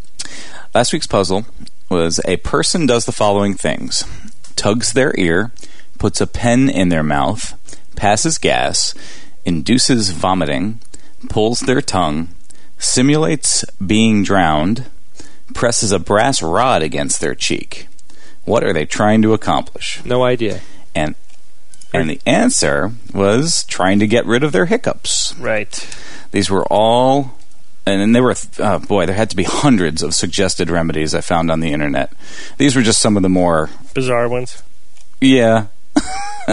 Last week's puzzle was a person does the following things: tugs their ear, puts a pen in their mouth, passes gas, induces vomiting, pulls their tongue, simulates being drowned, presses a brass rod against their cheek. What are they trying to accomplish? No idea. And and the answer was trying to get rid of their hiccups. Right. These were all, and then there were, uh, boy, there had to be hundreds of suggested remedies I found on the internet. These were just some of the more bizarre ones. Yeah.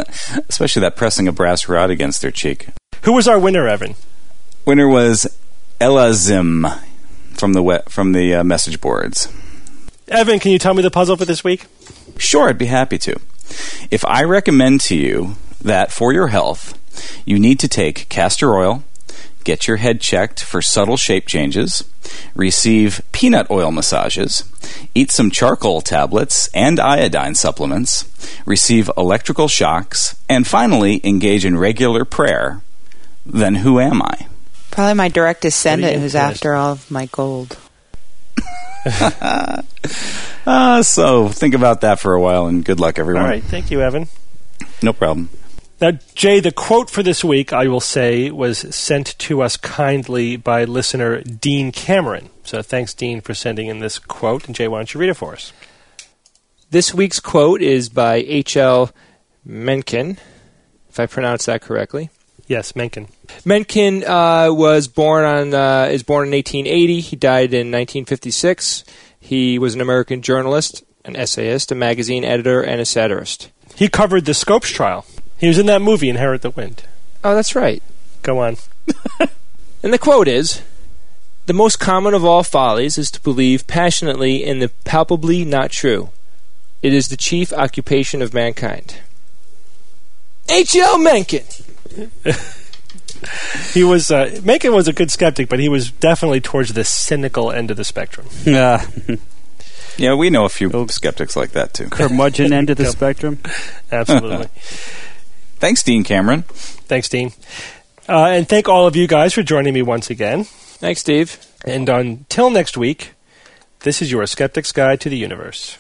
Especially that pressing a brass rod against their cheek. Who was our winner, Evan? Winner was Elazim from the we- from the uh, message boards. Evan, can you tell me the puzzle for this week? Sure, I'd be happy to. If I recommend to you that for your health, you need to take castor oil, get your head checked for subtle shape changes, receive peanut oil massages, eat some charcoal tablets and iodine supplements, receive electrical shocks, and finally engage in regular prayer, then who am I? Probably my direct descendant who's after all of my gold. uh, so think about that for a while, and good luck, everyone. All right, thank you, Evan. No problem. Now, Jay, the quote for this week, I will say, was sent to us kindly by listener Dean Cameron. So thanks, Dean, for sending in this quote. And Jay, why don't you read it for us? This week's quote is by H L Mencken, if I pronounce that correctly. Yes, Mencken. Mencken uh, was born on uh, is born in eighteen eighty. He died in nineteen fifty-six. He was an American journalist, an essayist, a magazine editor, and a satirist. He covered the Scopes trial. He was in that movie, Inherit the Wind. Oh, that's right. Go on. And the quote is, "The most common of all follies is to believe passionately in the palpably not true. It is the chief occupation of mankind." H L Mencken. He was uh, Mencken was a good skeptic, but he was definitely towards the cynical end of the spectrum. Uh, yeah, we know a few skeptics like that too. Curmudgeon end of the spectrum. Absolutely. Thanks, Dean Cameron. Thanks, Dean. Uh, and thank all of you guys for joining me once again. Thanks, Steve. And until next week, this is your Skeptic's Guide to the Universe.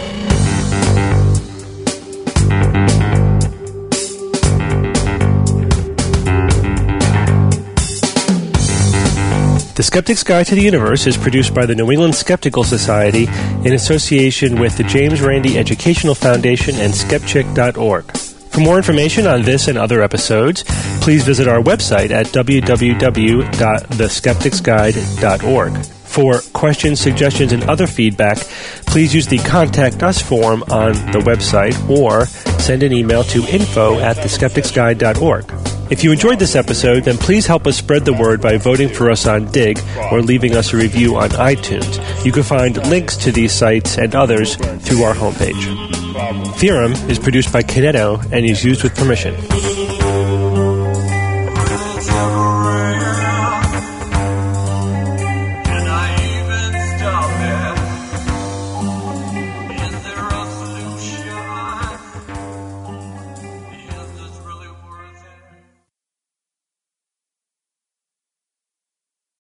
The Skeptic's Guide to the Universe is produced by the New England Skeptical Society in association with the James Randi Educational Foundation and skepchick dot org. For more information on this and other episodes, please visit our website at w w w dot the skeptics guide dot org. For questions, suggestions, and other feedback, please use the Contact Us form on the website or send an email to info at the skeptics guide dot org. If you enjoyed this episode, then please help us spread the word by voting for us on Dig or leaving us a review on iTunes. You can find links to these sites and others through our homepage. Theorem is produced by Kineto and is used with permission.